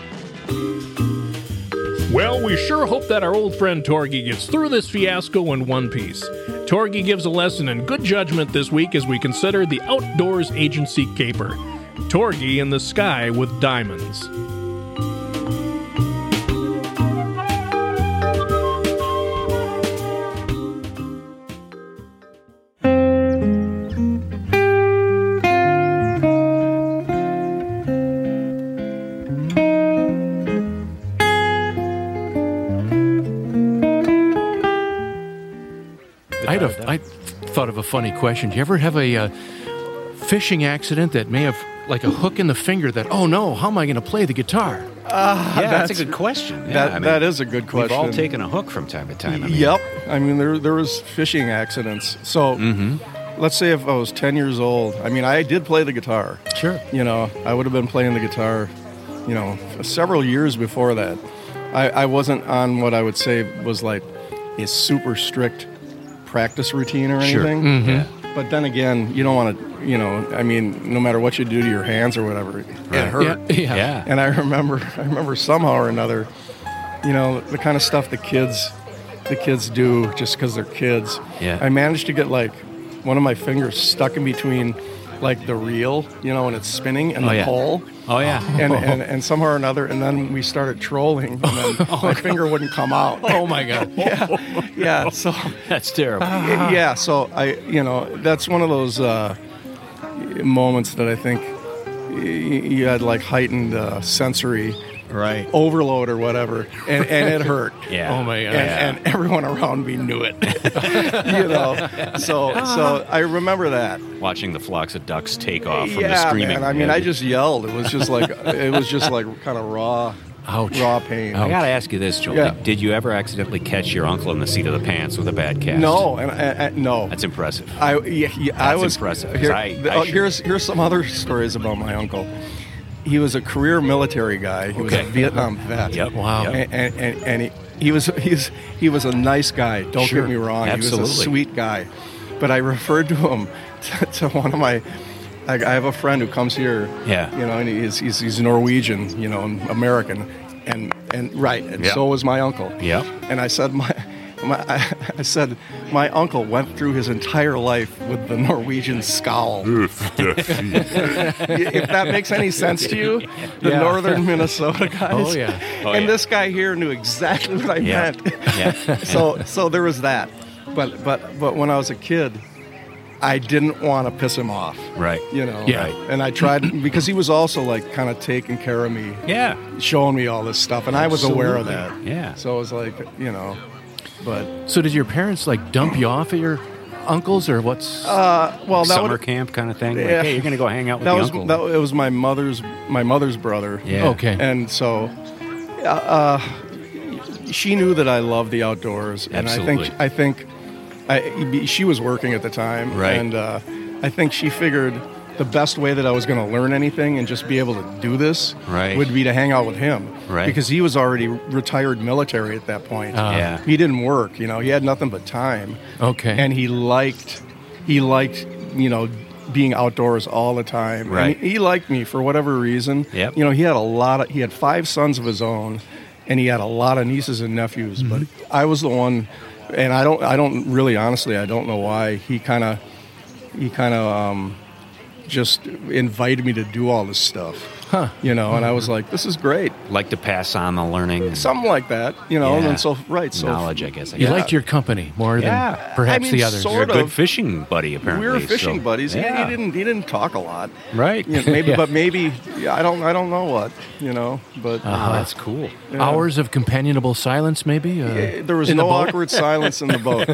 Well, we sure hope that our old friend Torgy gets through this fiasco in one piece. Torgy gives a lesson in good judgment this week as we consider the Outdoors Agency caper. Torgy in the Sky with Diamonds. I'd have, I thought of a funny question. Do you ever have a uh, fishing accident that may have, like a hook in the finger that, oh no, how am I going to play the guitar? Uh, yeah, that's, that's a good question. Yeah, that I mean, that is a good question. We've all taken a hook from time to time. I mean. Yep. I mean, there there was fishing accidents. So mm-hmm. let's say if I was ten years old, I mean, I did play the guitar. Sure. You know, I would have been playing the guitar, you know, several years before that. I, I wasn't on what I would say was like a super strict practice routine or Sure. anything. Mm-hmm. Yeah. But then again, you don't want to, you know, I mean, no matter what you do to your hands or whatever, it Right. hurt. Yeah, yeah. Yeah. And I remember, I remember somehow or another, you know, the kind of stuff the kids, the kids do just because they're kids. Yeah. I managed to get like one of my fingers stuck in between, like the reel, you know, when it's spinning, and Oh, the yeah. pole. Oh, yeah. And, and and somehow or another, and then we started trolling, and then my finger wouldn't come out. Oh my God. yeah, yeah. So That's terrible. yeah, so I, you know, that's one of those uh, moments that I think y- you had like heightened uh, sensory Right. overload or whatever, and, and it hurt. Yeah. Oh my God. And, Yeah. and everyone around me knew it. you know, so so I remember that. Watching the flocks of ducks take off from yeah, the screaming. man. I mean, Yeah. I just yelled. It was just like it was just like kind of raw, Ouch. raw pain. I got to ask you this, Joel. Yeah. Did, did you ever accidentally catch your uncle in the seat of the pants with a bad cast? No, and, and, and no. That's impressive. I yeah, yeah, I That's was impressive, 'cause Here, I- the- I oh, should- here's here's some other stories about my uncle. He was a career military guy. He was Okay. a Vietnam vet. Yep. Wow. Yep. And and, and, and he, he was he's he was a nice guy. Don't Sure. get me wrong. Absolutely. He was a sweet guy. But I referred to him to, to one of my. I, I have a friend who comes here. Yeah. You know, and he's he's, he's Norwegian. You know, and American, and and right. And Yep. so was my uncle. Yep. And I said my. My, I, I said, my uncle went through his entire life with the Norwegian scowl. If that makes any sense to you, the Yeah. northern Minnesota guys. Oh, yeah. Oh, and yeah. this guy here knew exactly what I Yeah. meant. Yeah. so, so there was that. But, but, but when I was a kid, I didn't want to piss him off. Right. You know. Yeah. Right. And I tried because he was also like kind of taking care of me, Yeah. showing me all this stuff, and I was aware of that. Absolutely. Yeah. So it was like, you know, but. So did your parents like dump you off at your uncle's, or what's? Uh, well, that Summer would, camp kind of thing. Like, Yeah. hey, you're going to go hang out with that the was uncle. that, it was my mother's my mother's brother. Yeah. Okay. And so, uh, uh, she knew that I loved the outdoors, and Absolutely. I think I think I, she was working at the time, Right. And uh, I think she figured the best way that I was going to learn anything and just be able to do this Right. would be to hang out with him, Right. Because he was already retired military at that point. Uh, Yeah. He didn't work, you know. He had nothing but time. Okay. And he liked, he liked, you know, being outdoors all the time. Right. And he, he liked me for whatever reason. Yep. You know, he had a lot of, he had five sons of his own, and he had a lot of nieces and nephews. Mm-hmm. But I was the one, and I don't, I don't really, honestly, I don't know why he kind of, he kind of, um, just invited me to do all this stuff. Huh. You know, and I was like, this is great. Like to pass on the learning. Something like that, you know, Yeah. and so, right. So Knowledge, I guess. I you guess. liked your company more Yeah. than perhaps I mean, the others. sort You're a good of. fishing buddy, apparently. We were fishing so- buddies. He- Yeah. He, didn't. He didn't talk a lot, Right. You know, maybe, Yeah. but maybe yeah, I don't. I don't know what. You know, but Oh, that's cool. yeah. Hours of companionable silence, maybe. Uh, Yeah, there was in the no boat? awkward silence in the boat.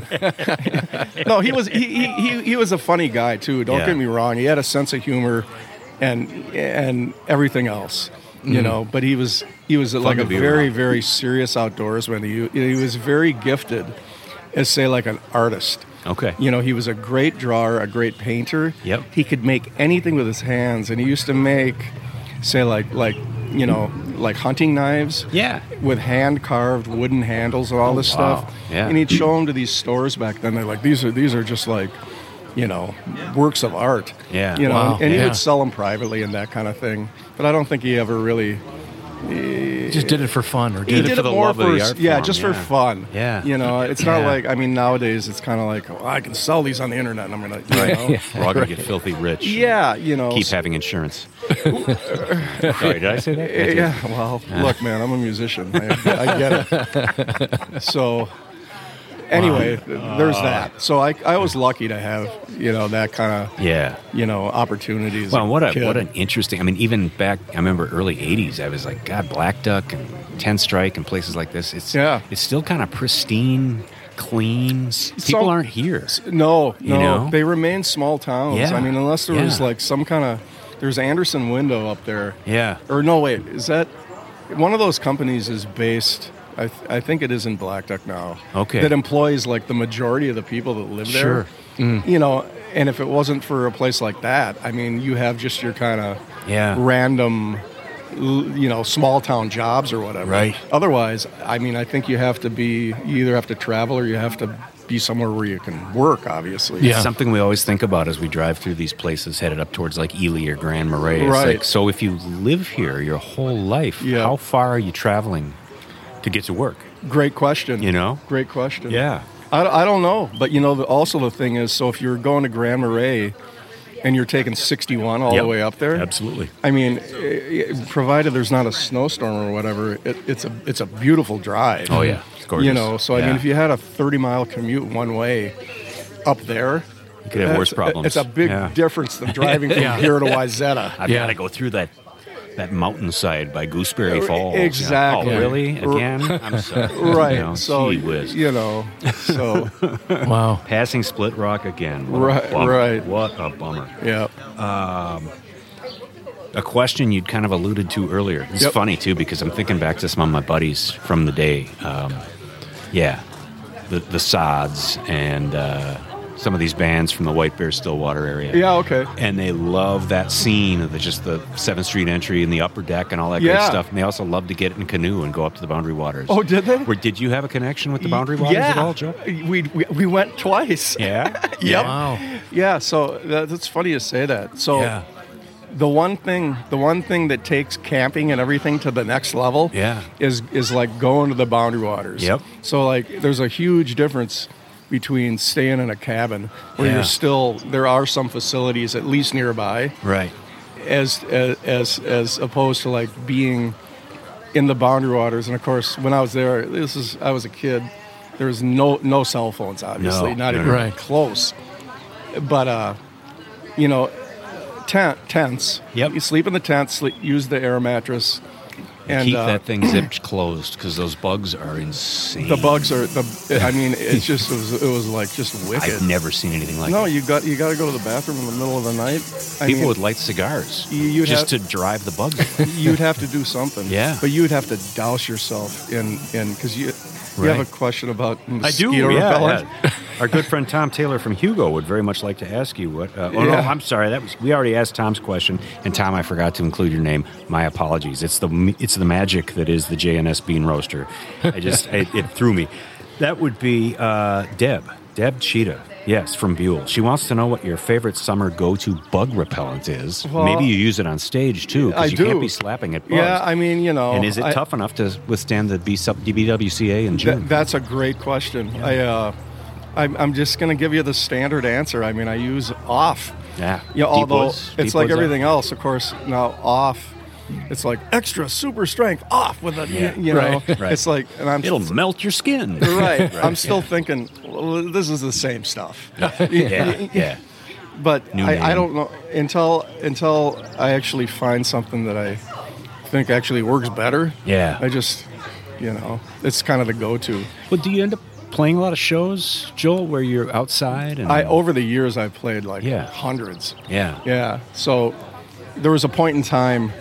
No, he was. He, he he he was a funny guy too. Don't Yeah. get me wrong. He had a sense of humor, and and everything else. You Mhm. know, but he was he was like to a be very around. very serious outdoorsman. He he was very gifted, as say like an artist. Okay. You know, he was a great drawer, a great painter. Yep. He could make anything with his hands, and he used to make, say, like like you know, like hunting knives. Yeah. With hand carved wooden handles and all Oh, this wow. stuff. Yeah. And he'd show them to these stores back then. They're like, these are these are just like, you know, works of art. Yeah. You know, Wow. and he Yeah. would sell them privately and that kind of thing. But I don't think he ever really. He, Just did it for fun, or he did, did it for it the more love for of the art yeah, form, just yeah. for fun. Yeah. You know, it's not Yeah. like I mean nowadays it's kind of like oh, I can sell these on the internet and I'm gonna you Right. know. Yeah. We're all gonna get filthy rich. Yeah, you know. Keep having insurance. Sorry, did I say that? I did. Yeah. Well, look, man, I'm a musician. I, I get it. So. Anyway, Wow. there's Uh, that. So I, I was lucky to have, you know, that kind of, Yeah. you know, opportunities. Well, what a kid. what an interesting. I mean, even back, I remember early eighties. I was like, God, Black Duck and Ten Strike and places like this. It's Yeah. It's still kind of pristine, clean. People So- aren't here. No, You no, know? they remain small towns. Yeah. I mean, unless there was Yeah. like some kind of, there's Anderson Window up there. Yeah. Or no, wait, is that one of those companies is based? I, th- I think it is in Black Duck now. Okay. That employs like the majority of the people that live there. Sure. Mm. You know, and if it wasn't for a place like that, I mean, you have just your kind of Yeah. random, l- you know, small town jobs or whatever. Right. Otherwise, I mean, I think you have to be, you either have to travel or you have to be somewhere where you can work, obviously. It's something we always think about as we drive through these places headed up towards like Ely or Grand Marais. It's Right. like, so if you live here your whole life, Yeah. how far are you traveling to get to work? Great question. You know? Great question. Yeah. I, I don't know. But, you know, the, also the thing is, so if you're going to Grand Marais and you're taking sixty-one all Yep. the way up there. Absolutely. I mean, eh, provided there's not a snowstorm or whatever, it, it's a it's a beautiful drive. Oh, yeah. It's gorgeous. You know, so I Yeah. mean, if you had a thirty-mile commute one way up there, You could have worse that's- problems. It's a big Yeah. difference than driving from Yeah. here to Wayzata. I've got to go through that that mountainside by Gooseberry Falls. Exactly. Oh, really? R- Again? I'm sorry. Right. You know, so, gee whiz. you know, so. Wow. Passing Split Rock again. What Right, A bummer. right. What a bummer. Yeah. Um, a question you'd kind of alluded to earlier. It's Yep. funny, too, because I'm thinking back to some of my buddies from the day. Um, yeah. The, the Sods and uh, some of these bands from the White Bear Stillwater area. Yeah, okay. And they love that scene of the, just the seventh Street entry and the upper deck and all that Yeah. great stuff. And they also love to get in a canoe and go up to the Boundary Waters. Oh, did they? Or did you have a connection with the Boundary Waters yeah. at all, Joe? We, we, we went twice. Yeah? Yep. Wow. Yeah, so that, that's funny you say that. So Yeah. the one thing the one thing that takes camping and everything to the next level Yeah. is is like going to the Boundary Waters. Yep. So like there's a huge difference between staying in a cabin where Yeah. you're still there are some facilities at least nearby Right. as as as, as opposed to like being in the Boundary Waters. And of course when I was there, this is I was a kid, there was no no cell phones obviously, No, not no, even no. Right. close. But uh you know, tent tents. Yep. You sleep in the tent, sleep, use the air mattress, and Keep uh, that thing zipped closed because those bugs are insane. the bugs are the. I mean, it's just it was, it was like just wicked. I've never seen anything like no, it. you got you got to go to the bathroom in the middle of the night. I People mean, would light cigars You- you'd just have- to drive the bugs. you'd have to do something. Yeah. but you'd have to douse yourself in in because you. You Right. have a question about I mosquito do, yeah, repellent? yeah. Our good friend Tom Taylor from Hugo would very much like to ask you what. Uh, oh no, Yeah. I'm sorry. That was we already asked Tom's question, and Tom, I forgot to include your name. My apologies. It's the it's the magic that is the J N S Bean Roaster. I just it, it threw me. That would be uh, Deb, Deb Cheetah. Yes, from Buell. She wants to know what your favorite summer go-to bug repellent is. Well, Maybe you use it on stage too, I because you do. can't be slapping at bugs. Yeah, I mean, you know, and is it I- tough enough to withstand the B W C A in June? That, that's a great question. I, uh, I'm, I'm just going to give you the standard answer. I mean, I use off. Yeah. Yeah. Deep Although woods, it's deep like woods everything else, of course. Now off, it's like extra super strength off with a Yeah. you know. Right, right. It's like, and I'm It'll melt your skin. right. I'm still thinking well, this is the same stuff. yeah, yeah. But New I, I name. don't know until until I actually find something that I think actually works better. Yeah. I just, you know, it's kind of the go-to. Well, do you end up playing a lot of shows, Joel, where you're outside? And I over the years I've played like Yeah. hundreds. yeah, Yeah. So there was a point in time,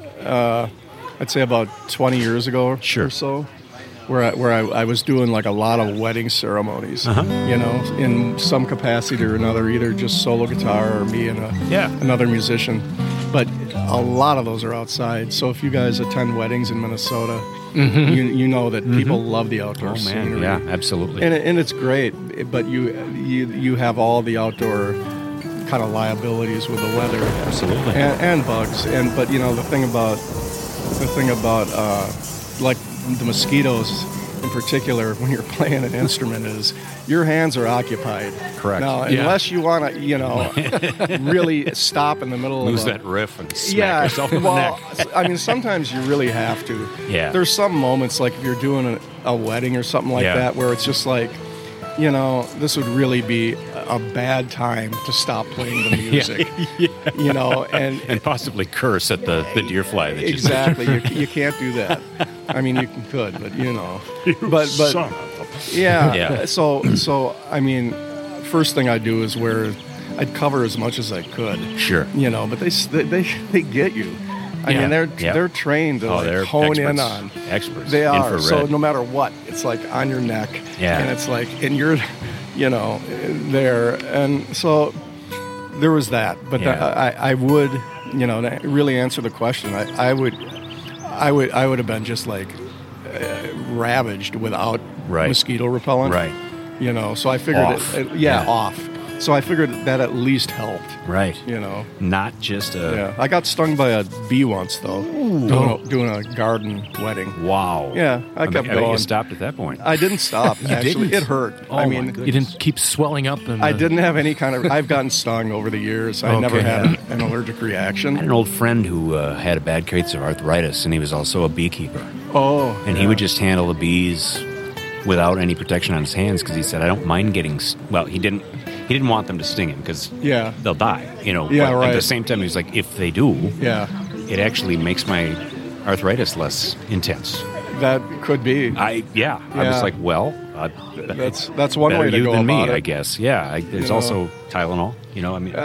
uh, I'd say about twenty years ago Sure. or so, where I, where I, I was doing like a lot of wedding ceremonies. Uh-huh. You know, in some capacity or another, either just solo guitar or me and a, Yeah. another musician. But a lot of those are outside. So if you guys attend weddings in Minnesota, you you know that people love the outdoor Mm-hmm. Oh man, scenery. yeah, absolutely. And, it, and it's great, but you you you have all the outdoor kind of liabilities with the weather, Absolutely. and, and bugs. And but you know the thing about the thing about uh, like the mosquitoes in particular, when you're playing an instrument, is your hands are occupied. Correct. Now, Yeah. unless you want to, you know, really stop in the middle Lose of a, that riff and smack yeah, yourself in the well, neck. I mean, sometimes you really have to. Yeah. There's some moments, like if you're doing a, a wedding or something like Yeah. that, where it's just like, you know, this would really be a bad time to stop playing the music. yeah. You know, and and possibly curse at the, the deer fly. That exactly, You you, you can't do that. I mean, you could, but you know, but but son of yeah. Yeah. So so I mean, first thing I do is wear. I'd cover as much as I could. Sure. You know, but they they they, they get you. I Yeah. mean, they're Yeah. they're trained to Oh, like they're hone in experts. on. Experts. They are. Infrared. So no matter what, it's like on your neck. Yeah. And it's like, and you're, you know, there. And so there was that. But Yeah. the, I, I would, you know, to really answer the question, I, I would, I would, I would have been just like uh, ravaged without Right. mosquito repellent. Right. You know, so I figured, Off. It, it, yeah, Yeah. off. So I figured that at least helped. Right. You know. Not just a. Yeah, I got stung by a bee once though, doing a, doing a garden wedding. Wow. Yeah, I, I kept bet you going. stopped at that point. I didn't stop. You actually, didn't? it hurt. Oh, I my mean, goodness. You didn't keep swelling up? And, I uh, didn't have any kind of. I've gotten stung over the years. I Okay, never had yeah. an, an allergic reaction. I had an old friend who uh, had a bad case of arthritis, and he was also a beekeeper. Oh, And he yeah. would just handle the bees without any protection on his hands because he said, "I don't mind getting." s-" Well, he didn't. He didn't want them to sting him because Yeah. they'll die. You know. Yeah, but right. At the same time, he was like, "If they do, Yeah, it actually makes my arthritis less intense." that could be. I yeah. I was Yeah. like, well, uh, That's that's one better way to you go than about me, it. I guess. Yeah, I, there's know. also Tylenol. You know, I mean,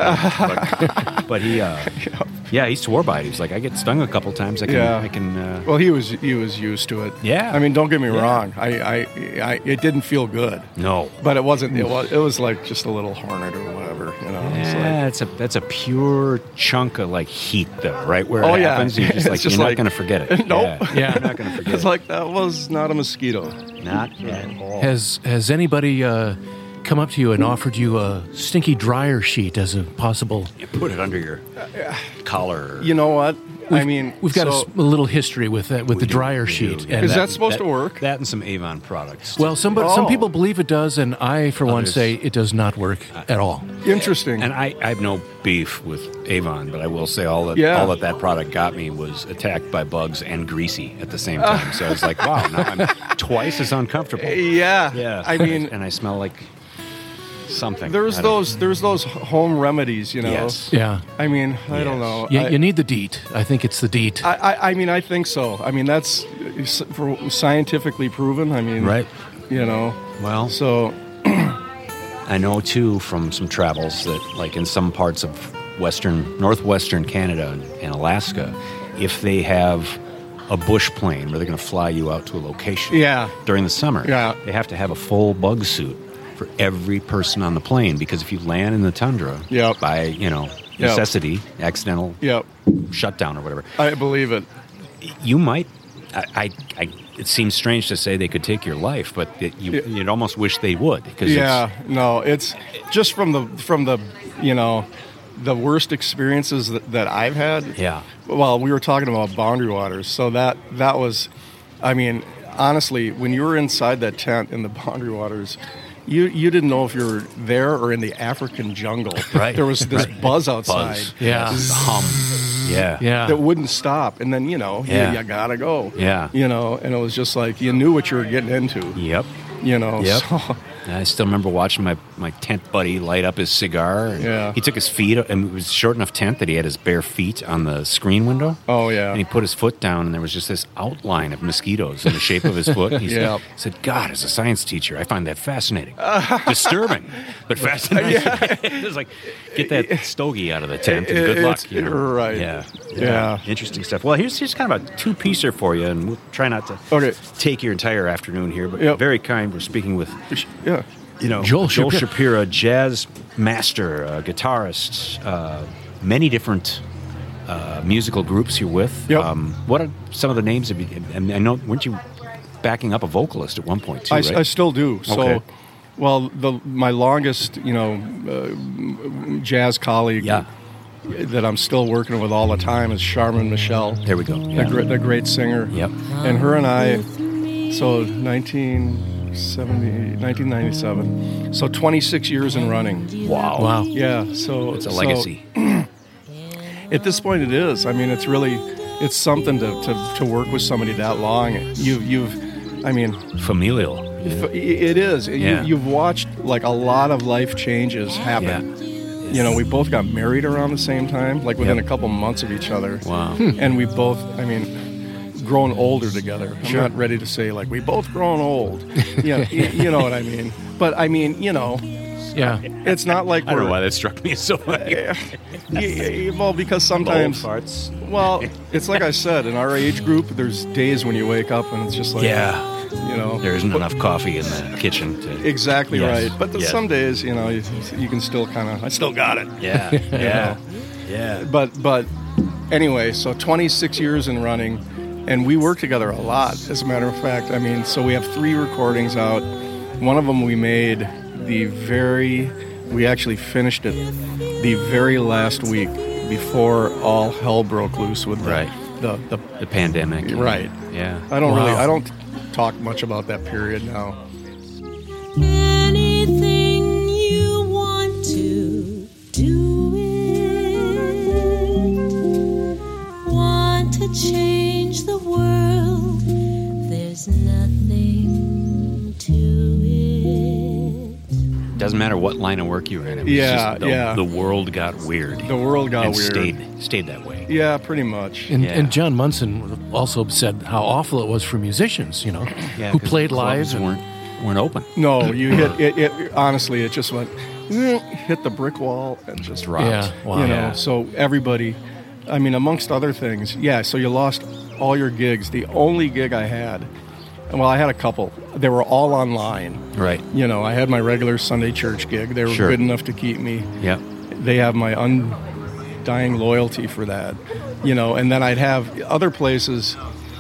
but, but he, uh, yeah, he swore by it. He was like, I get stung a couple times. I can, Yeah. I can. Uh, Well, he was he was used to it. Yeah. I mean, don't get me Yeah. wrong. I, I, I it didn't feel good, no, but it wasn't. It was it was like just a little hornet or whatever. You know. It's like, yeah, it's a that's a pure chunk of like heat though, right where Oh, it yeah. happens. You're just It's like just you're like- not going to forget it. Nope. Yeah, Yeah. you're not going to forget it's it. like that was not a mosquito. Not at all. Has has anybody uh, come up to you and offered you a stinky dryer sheet as a possible? You put it under your collar. You know what? I mean, We've got a so- s- a, little history with that with We the do, dryer we sheet. do, yeah. and Is that- that supposed that, to work? That and some Avon products. well, some some Oh. people believe it does, and I, for one, Others- say it does not work at all. Interesting. And I, I have no beef with Avon, but I will say all that Yeah. all that that product got me was attacked by bugs and greasy at the same time. So I was like, wow, now I'm twice as uncomfortable. yeah. Yeah, I mean, and I smell like something. there's I don't- those there's those home remedies. You know. Yes. Yeah, I mean, I don't Yes. know. you, I, you need the DEET. I think it's the DEET. I, I, I mean, I think so. I mean, that's uh, for scientifically proven. I mean, Right. You know. Well, So I know too from some travels that, like in some parts of western, northwestern Canada and, and Alaska, if they have a bush plane where they're going to fly you out to a location yeah. during the summer, Yeah. they have to have a full bug suit for every person on the plane because if you land in the tundra Yep. by, you know, Yep. necessity, accidental Yep. shutdown or whatever, I believe it. you might. I, I, I, it seems strange to say they could take your life, but it, you, Yeah. you'd almost wish they would. Because Yeah. No, it's just from the from the you know the worst experiences that, that I've had. Yeah. Well, we were talking about boundary waters, so that that was, I mean, honestly, when you were inside that tent in the boundary waters, you you didn't know if you were there or in the African jungle. Right. There was this Right. buzz outside. Buzz. Yeah. The hum. Yeah. yeah, That wouldn't stop, and then you know Yeah. you, you gotta go. Yeah. You know, and it was just like you knew what you were getting into. Yep. You know. Yep. So, I still remember watching my, my tent buddy light up his cigar. And Yeah. He took his feet, and it was a short enough tent that he had his bare feet on the screen window. oh yeah. And he put his foot down, and there was just this outline of mosquitoes in the shape of his foot. He Yep. said, said, God, as a science teacher, I find that fascinating. Disturbing, but fascinating. It's like, get that stogie out of the tent, and good It's- luck. You know? right. Yeah. Yeah. Interesting stuff. Well, here's, here's kind of a two-piecer for you, and we'll try not to Okay. take your entire afternoon here, but Yep. very kind. We're speaking with Yeah. you know, Joel Joel Shapiro. Shapiro, jazz master, uh, guitarist, uh, many different uh, musical groups you're with. Yep. Um, what are some of the names of you? And I know, weren't you backing up a vocalist at one point too? I, right? I still do. So, Okay. well, the my longest, you know, uh, jazz colleague, Yeah. that I'm still working with all the time is Charmin Michelle. There we go. The, Yeah. gr- the great singer. Yep. And her and I, so nineteen seventy, nineteen ninety-seven, so twenty-six years in running. Wow. Wow. Yeah, so It's a so legacy. at this point, it is. I mean, it's really, it's something to, to, to work with somebody that long. You, you've, I mean, Familial. f- it is. Yeah. You, you've watched like a lot of life changes happen. You know, we both got married around the same time, like within Yep. a couple months of each other. Wow. And we both, I mean, grown older together. I'm Sure. not ready to say like we both grown old. Yeah, you, you know what I mean. But I mean, you know, Yeah. it's not like I don't we're, know why that struck me so much. Yeah, yeah, well, because sometimes, Old farts. well, it's like I said, in our age group, there's days when you wake up and it's just like, Yeah. you know, There isn't enough coffee in the kitchen to. exactly Yes. right. But there's Yes. some days, you know, you, you can still kind of, I still got it. Yeah. You Yeah. know. Yeah. But but anyway, so twenty-six years in running, and we work together a lot. As a matter of fact, I mean, so we have three recordings out. One of them we made the very, we actually finished it the very last week before all hell broke loose with the Right. the, the, The pandemic. right. Yeah. I don't really, Wow. I don't talk much about that period now. Anything you want to do it. Want to change the world. There's nothing to it. Doesn't matter what line of work you're in. It was Yeah, just the, yeah. The world got weird. The world got and weird. Stayed stayed that way. Yeah, pretty much. And, Yeah. and John Munson also said how awful it was for musicians, you know, Yeah, who 'cause played the clubs live. And, weren't weren't open. No, you hit it, it. Honestly, it just went hit the brick wall and just Just rocked. Yeah, wow. you know. Yeah. So everybody, I mean, amongst other things, yeah. So you lost all your gigs. The only gig I had, well, I had a couple. They were all online. Right. You know, I had my regular Sunday church gig. They were Sure. good enough to keep me. Yep. They have my undying loyalty for that. You know, and then I'd have other places.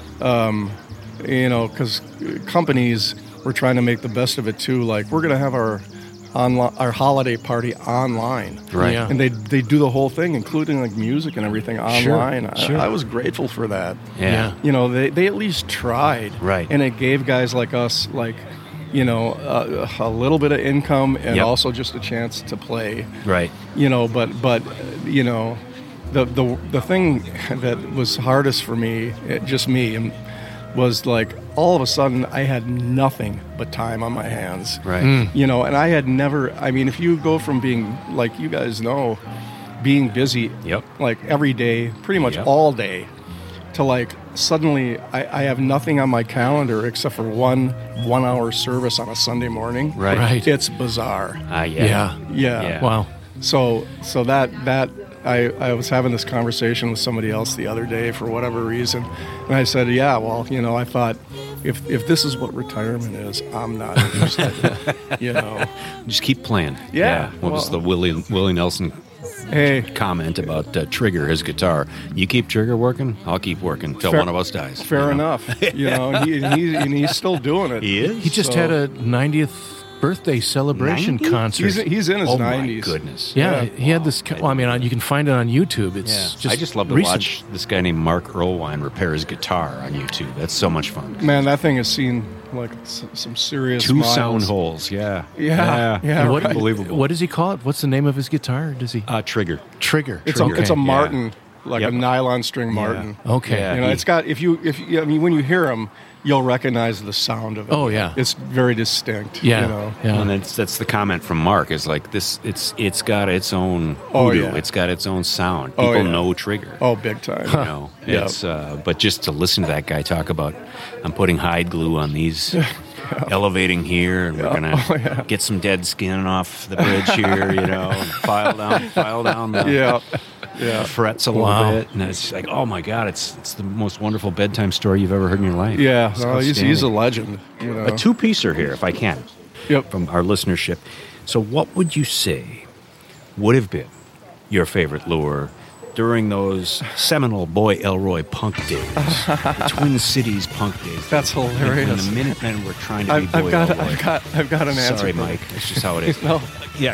Um, you know, because companies were trying to make the best of it too. Like, we're going to have our online, our holiday party online, Right. Yeah. and they they do the whole thing, including like music and everything online. I, sure. I was grateful for that. Yeah. Yeah. You know, they they at least tried, Right. And it gave guys like us like, you know, uh, a little bit of income and Yep. also just a chance to play. Right. You know, but but you know, the the the thing that was hardest for me, it, just me, and was like all of a sudden I had nothing but time on my hands. Right. Mm. You know, and I had never. I mean, if you go from being like you guys know, being busy, Yep. like every day, pretty much Yep. all day, to like suddenly I, I have nothing on my calendar except for one one hour service on a Sunday morning. Right. Right. It's bizarre. Ah, yeah. Yeah. Yeah. Yeah. Wow. So so that that I, I was having this conversation with somebody else the other day for whatever reason, and I said, yeah, well, you know, I thought if if this is what retirement is, I'm not interested. You know. Just keep playing. Yeah, What was well- the Willie Willie Nelson Hey. comment about uh, Trigger, his guitar? You keep Trigger working, I'll keep working till Fair- one of us dies. Fair you know? enough. You know, and, he, and, he, and he's still doing it. He is. He just So- had a ninetieth birthday celebration ninety? concert. He's, he's in his Oh nineties. my goodness. yeah, yeah. he had this. co- Well, I mean, on- you can find it on YouTube. It's Yeah. just I just love to recent. watch this guy named Mark Earlwine repair his guitar on YouTube. That's so much fun. Man, that thing has seen like s- some serious Two miles. sound holes. Yeah. Yeah, yeah, And what, right. Unbelievable. What does he call it? What's the name of his guitar? Does he Uh, Trigger. Trigger? It's Trigger. a it's a Yeah. Martin, like Yep. a nylon string Martin. Okay. Yeah. You know, he- it's got if you if you, I mean when you hear them, you'll recognize the sound of it. Oh, yeah. it's very distinct. Yeah. you know. Yeah. And that's that's the comment from Mark is like this. It's it's got its own Oh, voodoo. yeah. It's got its own sound. Oh, People yeah. know Trigger. Oh, big time. You know, Yep. it's uh, but just to listen to that guy talk about, I'm putting hide glue on these, elevating here, and we're gonna Oh, yeah. get some dead skin off the bridge here, you know, and file down, file down the, Yeah, the yeah. frets a little Wow. bit, and it's like, oh my god, it's it's the most wonderful bedtime story you've ever heard in your life. Yeah, It's no, he's, he's a outstanding. legend. You know. A two-piecer here, if I can, Yep. from our listenership. So, what would you say would have been your favorite lure during those seminal Boy Elroy punk days, the Twin Cities punk days? That's hilarious. When the Minutemen were trying to be I've, Boy I've got Elroy. I've got I've got an answer. Sorry, for Mike. that. That's just how it is. No. Yeah,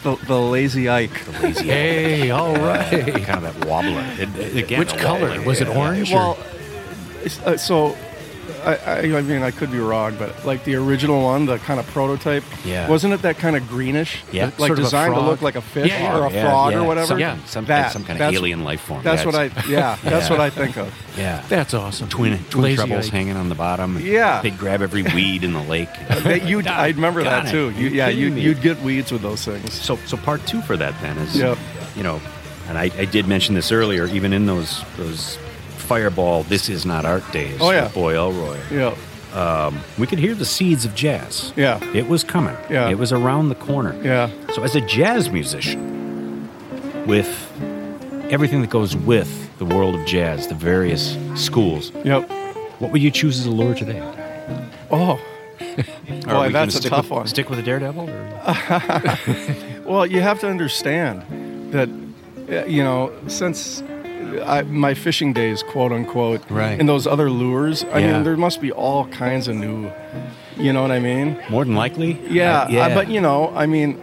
the, the Lazy Ike. The Lazy Hey, Ike. all right. Uh, kind of that wobbler. It, it, again, Which a color? wobbler. Was it orange? Well, it's, uh, so I, I, I mean, I could be wrong, but like the original one, the kind of prototype, Yeah. wasn't it that kind of greenish? Yeah. Like Sort of a designed to frog. look like a fish Yeah, or a yeah, frog yeah. or whatever? Some, Yeah. some, That- some kind of that's- alien life form. That's Yeah, what I, it's- yeah, that's Yeah. what I think of. Yeah. That's awesome. Twin, twin Lazy trebles Ike. hanging on the bottom. Yeah. They'd grab every weed in the lake. That you'd, I remember Got that it. too. You, You yeah, kidding you, me? you'd get weeds with those things. So, so part two for that then is, Yep. you know, and I, I did mention this earlier, even in those those Fireball, This Is Not Art days. Oh, yeah. with Boy Elroy. Yeah. Um, we could hear the seeds of jazz. Yeah. It was coming. Yeah. It was around the corner. Yeah. So as a jazz musician, with everything that goes with the world of jazz, the various schools, Yep. what would you choose as a lure today? Oh. Are Boy, we gonna that's a stick tough with, one. Stick with the Daredevil? Or? Well, you have to understand that, uh, you know, since I, my fishing days, quote unquote, Right. and those other lures, I Yeah. mean, there must be all kinds of new, you know what I mean? More than likely. Yeah, Uh, yeah. uh, but you know, I mean,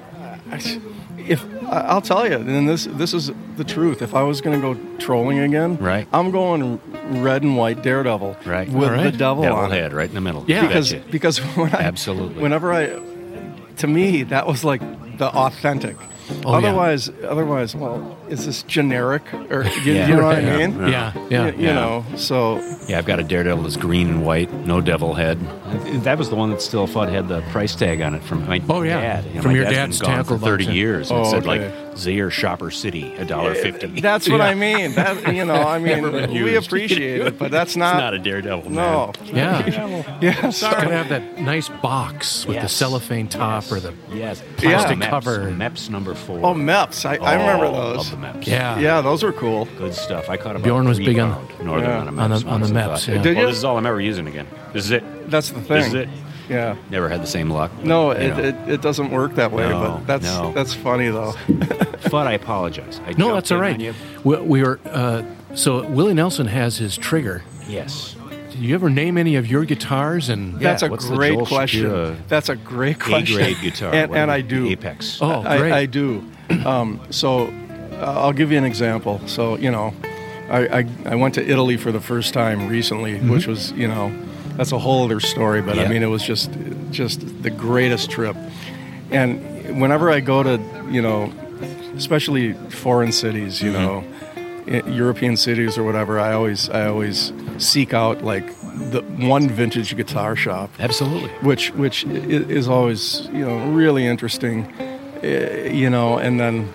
if I- I'll tell you, and this this is the truth. If I was going to go trolling again, Right. I'm going red and white Daredevil, Right. with All right. the devil, Devil on it. head right in the middle. Yeah. because Betcha. because when I, Absolutely. whenever I, to me, that was like the authentic. Oh, yeah. otherwise, otherwise, well, is this generic or you, Yeah. you know what I Yeah. mean? Yeah, yeah. You, you Yeah. know, so Yeah, I've got a Daredevil that's green and white, no devil head. That was the one that still Fudd had the price tag on it from my Oh, yeah. dad. You know, From my your dad's dad's been gone tackle for thirty box, yeah. years. And Oh, it said okay. like Zaire Shopper City, a dollar fifty. that's what Yeah. I mean. That you know, I mean, Never been we used. appreciate it, but that's It's not. not a Daredevil, man. no. Yeah. Yeah, It's got to have that nice box with the Yes. cellophane top or the Yes, plastic Meps, cover. Meps number four. Oh, Meps. I, I remember Oh, those. love the Meps. yeah. Yeah, those were cool. Good stuff. I caught about Bjorn was three big on- pound northern Yeah. on, a Meps On the- on the once and Meps, thought, yeah. Did well, you? this is all I'm ever using again. This is it. That's the thing. This is it. Yeah. Never had the same luck. No, you it, know. it, it doesn't work that way, No, but that's no. that's funny though. Fudd, I apologize. I No, jumped that's all in right. on you. We, we were uh, so Willie Nelson has his trigger. Yes. Did you ever name any of your guitars? And That's a what's the great Joel question. Shapiro That's a great question. A-grade guitar. and, What and is I it? do. Apex. Oh, I, great. I do. Um, so uh, I'll give you an example. So you know, I, I I went to Italy for the first time recently, which was you know, that's a whole other story. But Yeah. I mean, it was just just the greatest trip. And whenever I go to you know, especially foreign cities, you know, i- European cities or whatever, I always I always seek out like the one vintage guitar shop. Absolutely. Which which i- is always you know really interesting, eh, you know, and then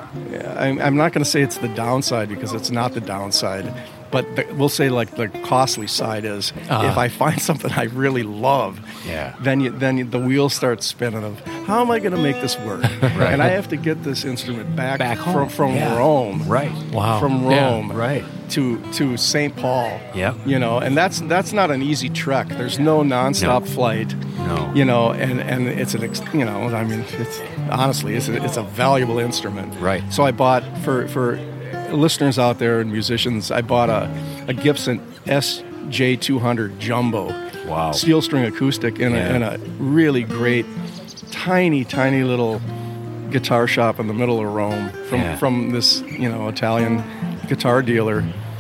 I'm, I'm not going to say it's the downside because it's not the downside, but the, we'll say like the costly side is Uh-huh. if I find something I really love, Yeah. then you, then you, the wheels start spinning of how am I going to make this work, and I have to get this instrument back, Back home. from from Yeah. Rome, Right. Wow. from Yeah. Rome, Right. to to Saint Paul. Yep. You know, and that's that's not an easy trek. There's no nonstop No. flight. No. You know, and, and it's an ex, you know, I mean, it's honestly it's a, it's a valuable instrument. Right. So I bought for for listeners out there and musicians, I bought a a Gibson S J two hundred Jumbo. Wow. Steel string acoustic in, Yeah. a, in a really great, tiny, tiny little guitar shop in the middle of Rome from Yeah. from this you know Italian guitar dealer,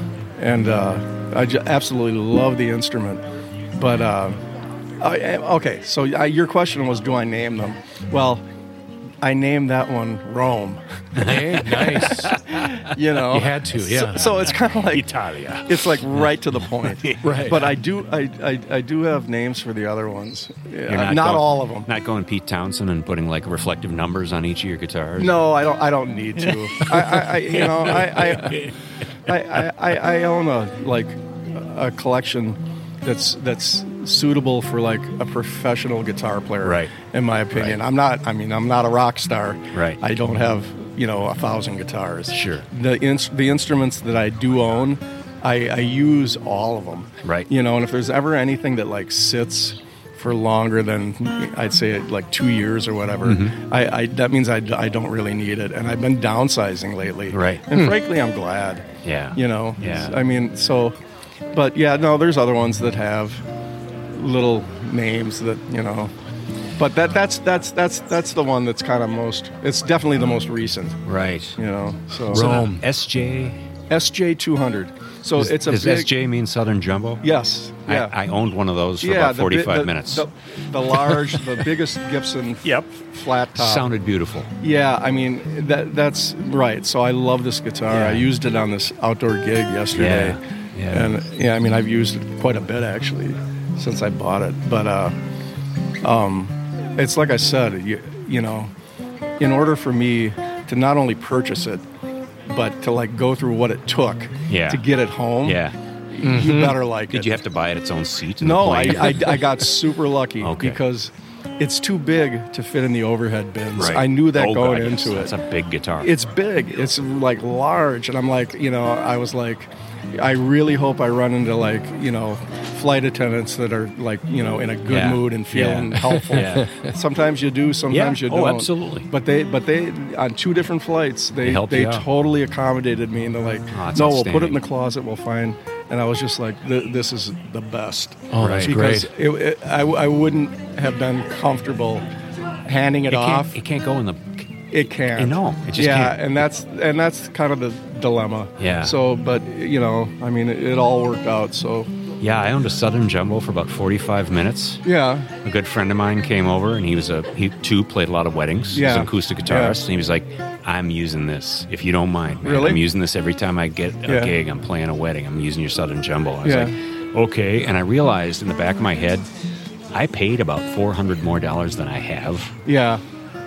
and uh, I j- absolutely love the instrument. But uh, I, okay, so I, your question was, do I name them? Well, I named that one Rome. Hey, nice. You know, You had to, yeah. So, so it's kind of like Italia. It's like right to the point. Right. But I do, I, I, I do have names for the other ones. You're Yeah, not going- all of them. Not going Pete Townsend and putting like reflective numbers on each of your guitars. No, I don't. I don't need to. I, I, I you know, I, I, I, I, I own a like a collection that's that's suitable for like a professional guitar player. Right. In my opinion, Right. I'm not. I mean, I'm not a rock star. Right. I don't have you know a thousand guitars. Sure. The ins- the instruments that I do own, I, I use all of them. Right. You know, and if there's ever anything that like sits for longer than I'd say like two years or whatever, Mm-hmm. I, I that means I, I don't really need it, and I've been downsizing lately. Right. And Hmm. frankly, I'm glad. Yeah. You know. Yeah. I mean, so, but yeah, no, there's other ones that have little names that you know. but that that's that's that's that's the one that's kind of most. It's definitely the most recent. Right. You know. So Rome. S J. S J two hundred. So does, it's a does big, S J mean Southern Jumbo? Yes. Yeah. I, I owned one of those for yeah, about the, forty-five the, minutes. The, the large, the biggest Gibson yep. flat top. Sounded beautiful. Yeah, I mean, that that's right. So I love this guitar. Yeah. I used it on this outdoor gig yesterday. Yeah. Yeah. And yeah, I mean, I've used it quite a bit actually since I bought it. But uh, um, it's like I said, you, you know, in order for me to not only purchase it, but to like go through what it took yeah. to get it home. Yeah. Mm-hmm. You better like Did it. Did you have to buy it its own seat? In no, the I, plane? I I got super lucky okay. because it's too big to fit in the overhead bins. Right. I knew that oh, going God, into yes. it. It's a big guitar. It's big. It's like large, and I'm like, you know, I was like, I really hope I run into like, you know, flight attendants that are like, you know, in a good yeah. mood and feeling yeah. helpful. yeah. Sometimes you do, sometimes yeah. you don't. Oh, absolutely. But they, but they, on two different flights, they They, they, they totally accommodated me, and they're like, oh, no, we'll put it in the closet, we'll find. And I was just like, this is the best. Oh, that's because great. It, it, I, I wouldn't have been comfortable handing it, it off. Can't, it can't go in the. It can't. You know, it just yeah, can't. and that's and that's kind of the dilemma. Yeah. So, but you know, I mean, it, it all worked out. So. Yeah, I owned a Southern Jumbo for about forty-five minutes. Yeah. A good friend of mine came over, and he was a he too played a lot of weddings. Yeah. He's an acoustic guitarist, Yeah. and he was like, "I'm using this if you don't mind, man. Really? I'm using this every time I get a Yeah. gig. I'm playing a wedding. I'm using your Southern Jumbo." I was Yeah. like, "Okay," and I realized in the back of my head, I paid about four hundred more dollars than I have. Yeah.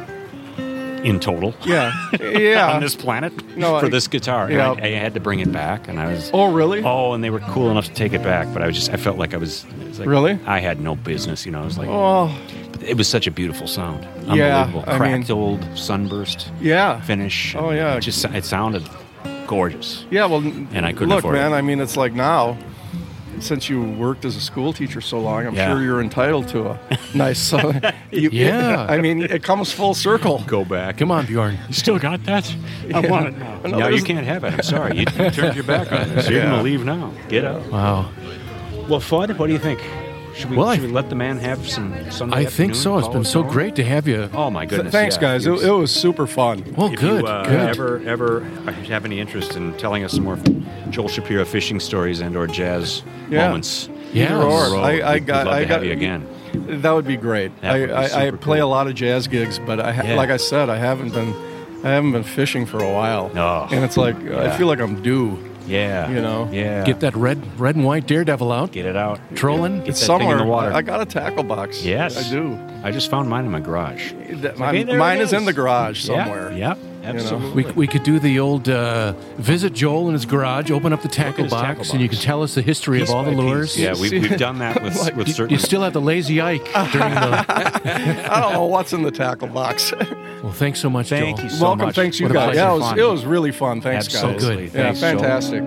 In total, Yeah, yeah. on this planet No, for I- this guitar, yeah. and I, I had to bring it back, and I was Oh, really? oh, and they were cool enough to take it back, but I was just I felt like I was, it was like, Really? I had no business, you know. I was like, Oh, but it was such a beautiful sound, Yeah, unbelievable, I cracked mean- old sunburst yeah. finish. Oh, yeah. it just it sounded gorgeous. Yeah, well, And I couldn't look, afford man. it. I mean, it's like now, since you worked as a school teacher so long, I'm Yeah. sure you're entitled to a nice. Southern, you, Yeah. I mean, it comes full circle. Go back. Come on, Bjorn. You still got that? I want it now. No, No, there's- you can't have it. I'm sorry. You turned your back on it. So you're Yeah. going to leave now. Get out. Wow. Well, Fudd, what do you think? Should we, Well, I- should we let the man have some Sunday I think afternoon so. It's call been us so home? great to have you. Oh, my goodness. Thanks, yeah. guys. It It, was- it was super fun. Well, If good. you uh, good. ever ever have any interest in telling us some more Joel Shapiro fishing stories and or jazz Yeah. moments, Yeah. Either or. on the road, I, I we'd got. love I to got have you again. That would be great. That I, would be I, I super play cool. a lot of jazz gigs, but I, ha- Yeah. like I said, I haven't been, I haven't been fishing for a while, Oh. and it's like I Yeah. feel like I'm due. Yeah, You know. yeah. Get that red, red and white daredevil out. Get it out. Trolling. Get It's that somewhere. thing in the water. I, I got a tackle box. yes, I do. I just found mine in my garage. That- like, hey, mine there mine it is in is. the garage Yeah, somewhere. Yep, absolutely. We, we could do the old uh, visit Joel in his garage, open up the tackle his box, tackle and you box. can tell us the history Piece of all the by piece. lures. Yeah, we, we've done that with Like, with You, certain. you still have the lazy Ike during the. I don't know what's in the tackle box. Well, thanks so much, Thank Joel. you so Welcome. much. Thanks you What a guys. pleasure. Yeah, it was, Fun. it was really fun. Thanks, Absolutely. guys. Yeah, Thanks, Joel. fantastic.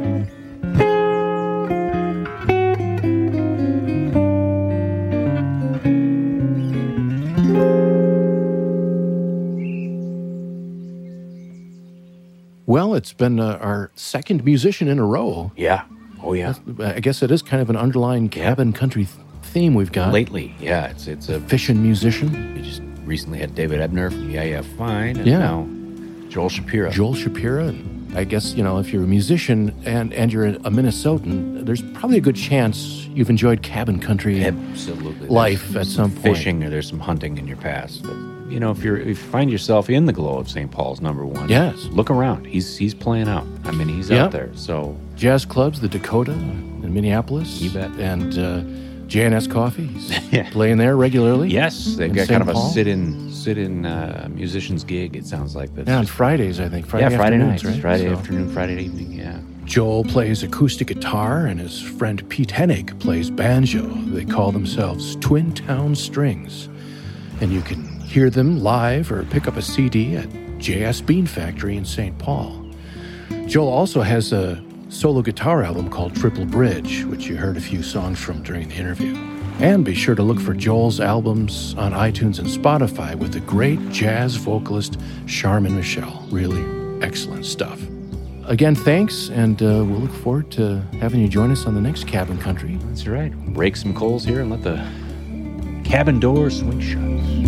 Well, it's been uh, our second musician in a row. Yeah. Oh yeah. I guess it is kind of an underlying cabin country th- theme we've got. Lately, yeah, it's it's a. Fishing musician. We just recently had David Ebner from Yeah Yeah Fine, and Yeah. now Joel Shapiro. Joel Shapiro. And I guess, you know, if you're a musician and, and you're a Minnesotan, there's probably a good chance you've enjoyed cabin country Absolutely. life There's at some some point. fishing or there's some hunting in your past. But, you know, if you're if you find yourself in the glow of Saint Paul's number one, Yes. look around. He's he's playing out. I mean, he's Yep. out there. So Jazz clubs, the Dakota in Minneapolis. You bet. And uh, J and S Coffee. He's Yeah. playing there regularly. yes, they've In got Saint kind of Paul? a sit-in sit-in uh, musician's gig. It sounds like that's Yeah, on just- Fridays, I think. Friday yeah, Friday afternoons, nights, right? Friday So afternoon, Friday evening. Yeah. Joel plays acoustic guitar, and his friend Pete Hennig plays banjo. They call themselves Twin Town Strings. And you can hear them live or pick up a C D at J S Bean Factory in Saint Paul. Joel also has a solo guitar album called Triple Bridge, which you heard a few songs from during the interview. And be sure to look for Joel's albums on iTunes and Spotify with the great jazz vocalist Charmin Michelle. Really excellent stuff. Again, thanks, and uh, we'll look forward to having you join us on the next Cabin Country. That's right. Rake some coals here and let the cabin door swing shuts.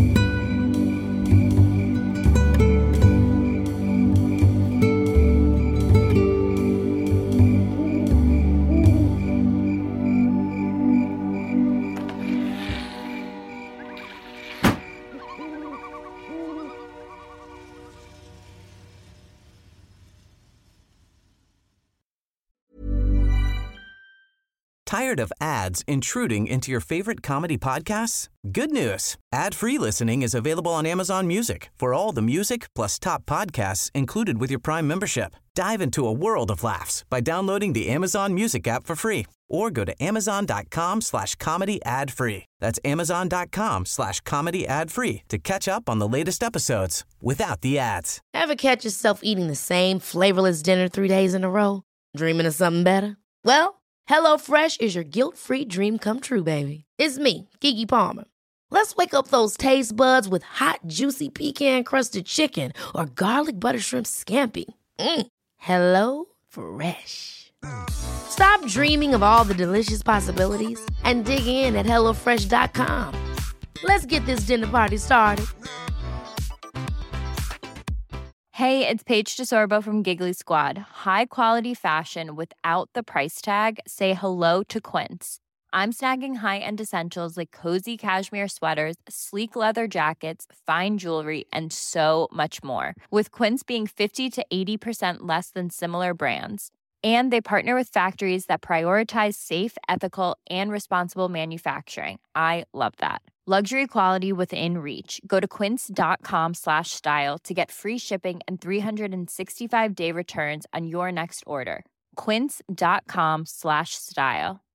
Tired of ads intruding into your favorite comedy podcasts? Good news. Ad-free listening is available on Amazon Music for all the music plus top podcasts included with your Prime membership. Dive into a world of laughs by downloading the Amazon Music app for free or go to amazon.com slash comedy ad free. That's amazon.com slash comedy ad free to catch up on the latest episodes without the ads. Ever catch yourself eating the same flavorless dinner three days in a row? Dreaming of something better? Well, HelloFresh is your guilt-free dream come true, baby. It's me, Keke Palmer. Let's wake up those taste buds with hot, juicy pecan-crusted chicken or garlic butter shrimp scampi. Mm. Hello Fresh. Stop dreaming of all the delicious possibilities and dig in at hello fresh dot com. Let's get this dinner party started. Hey, it's Paige DeSorbo from Giggly Squad. High quality fashion without the price tag. Say hello to Quince. I'm snagging high-end essentials like cozy cashmere sweaters, sleek leather jackets, fine jewelry, and so much more. With Quince being fifty to eighty percent less than similar brands. And they partner with factories that prioritize safe, ethical, and responsible manufacturing. I love that. Luxury quality within reach. Go to quince.com slash style to get free shipping and three sixty-five day returns on your next order. Quince.com slash style.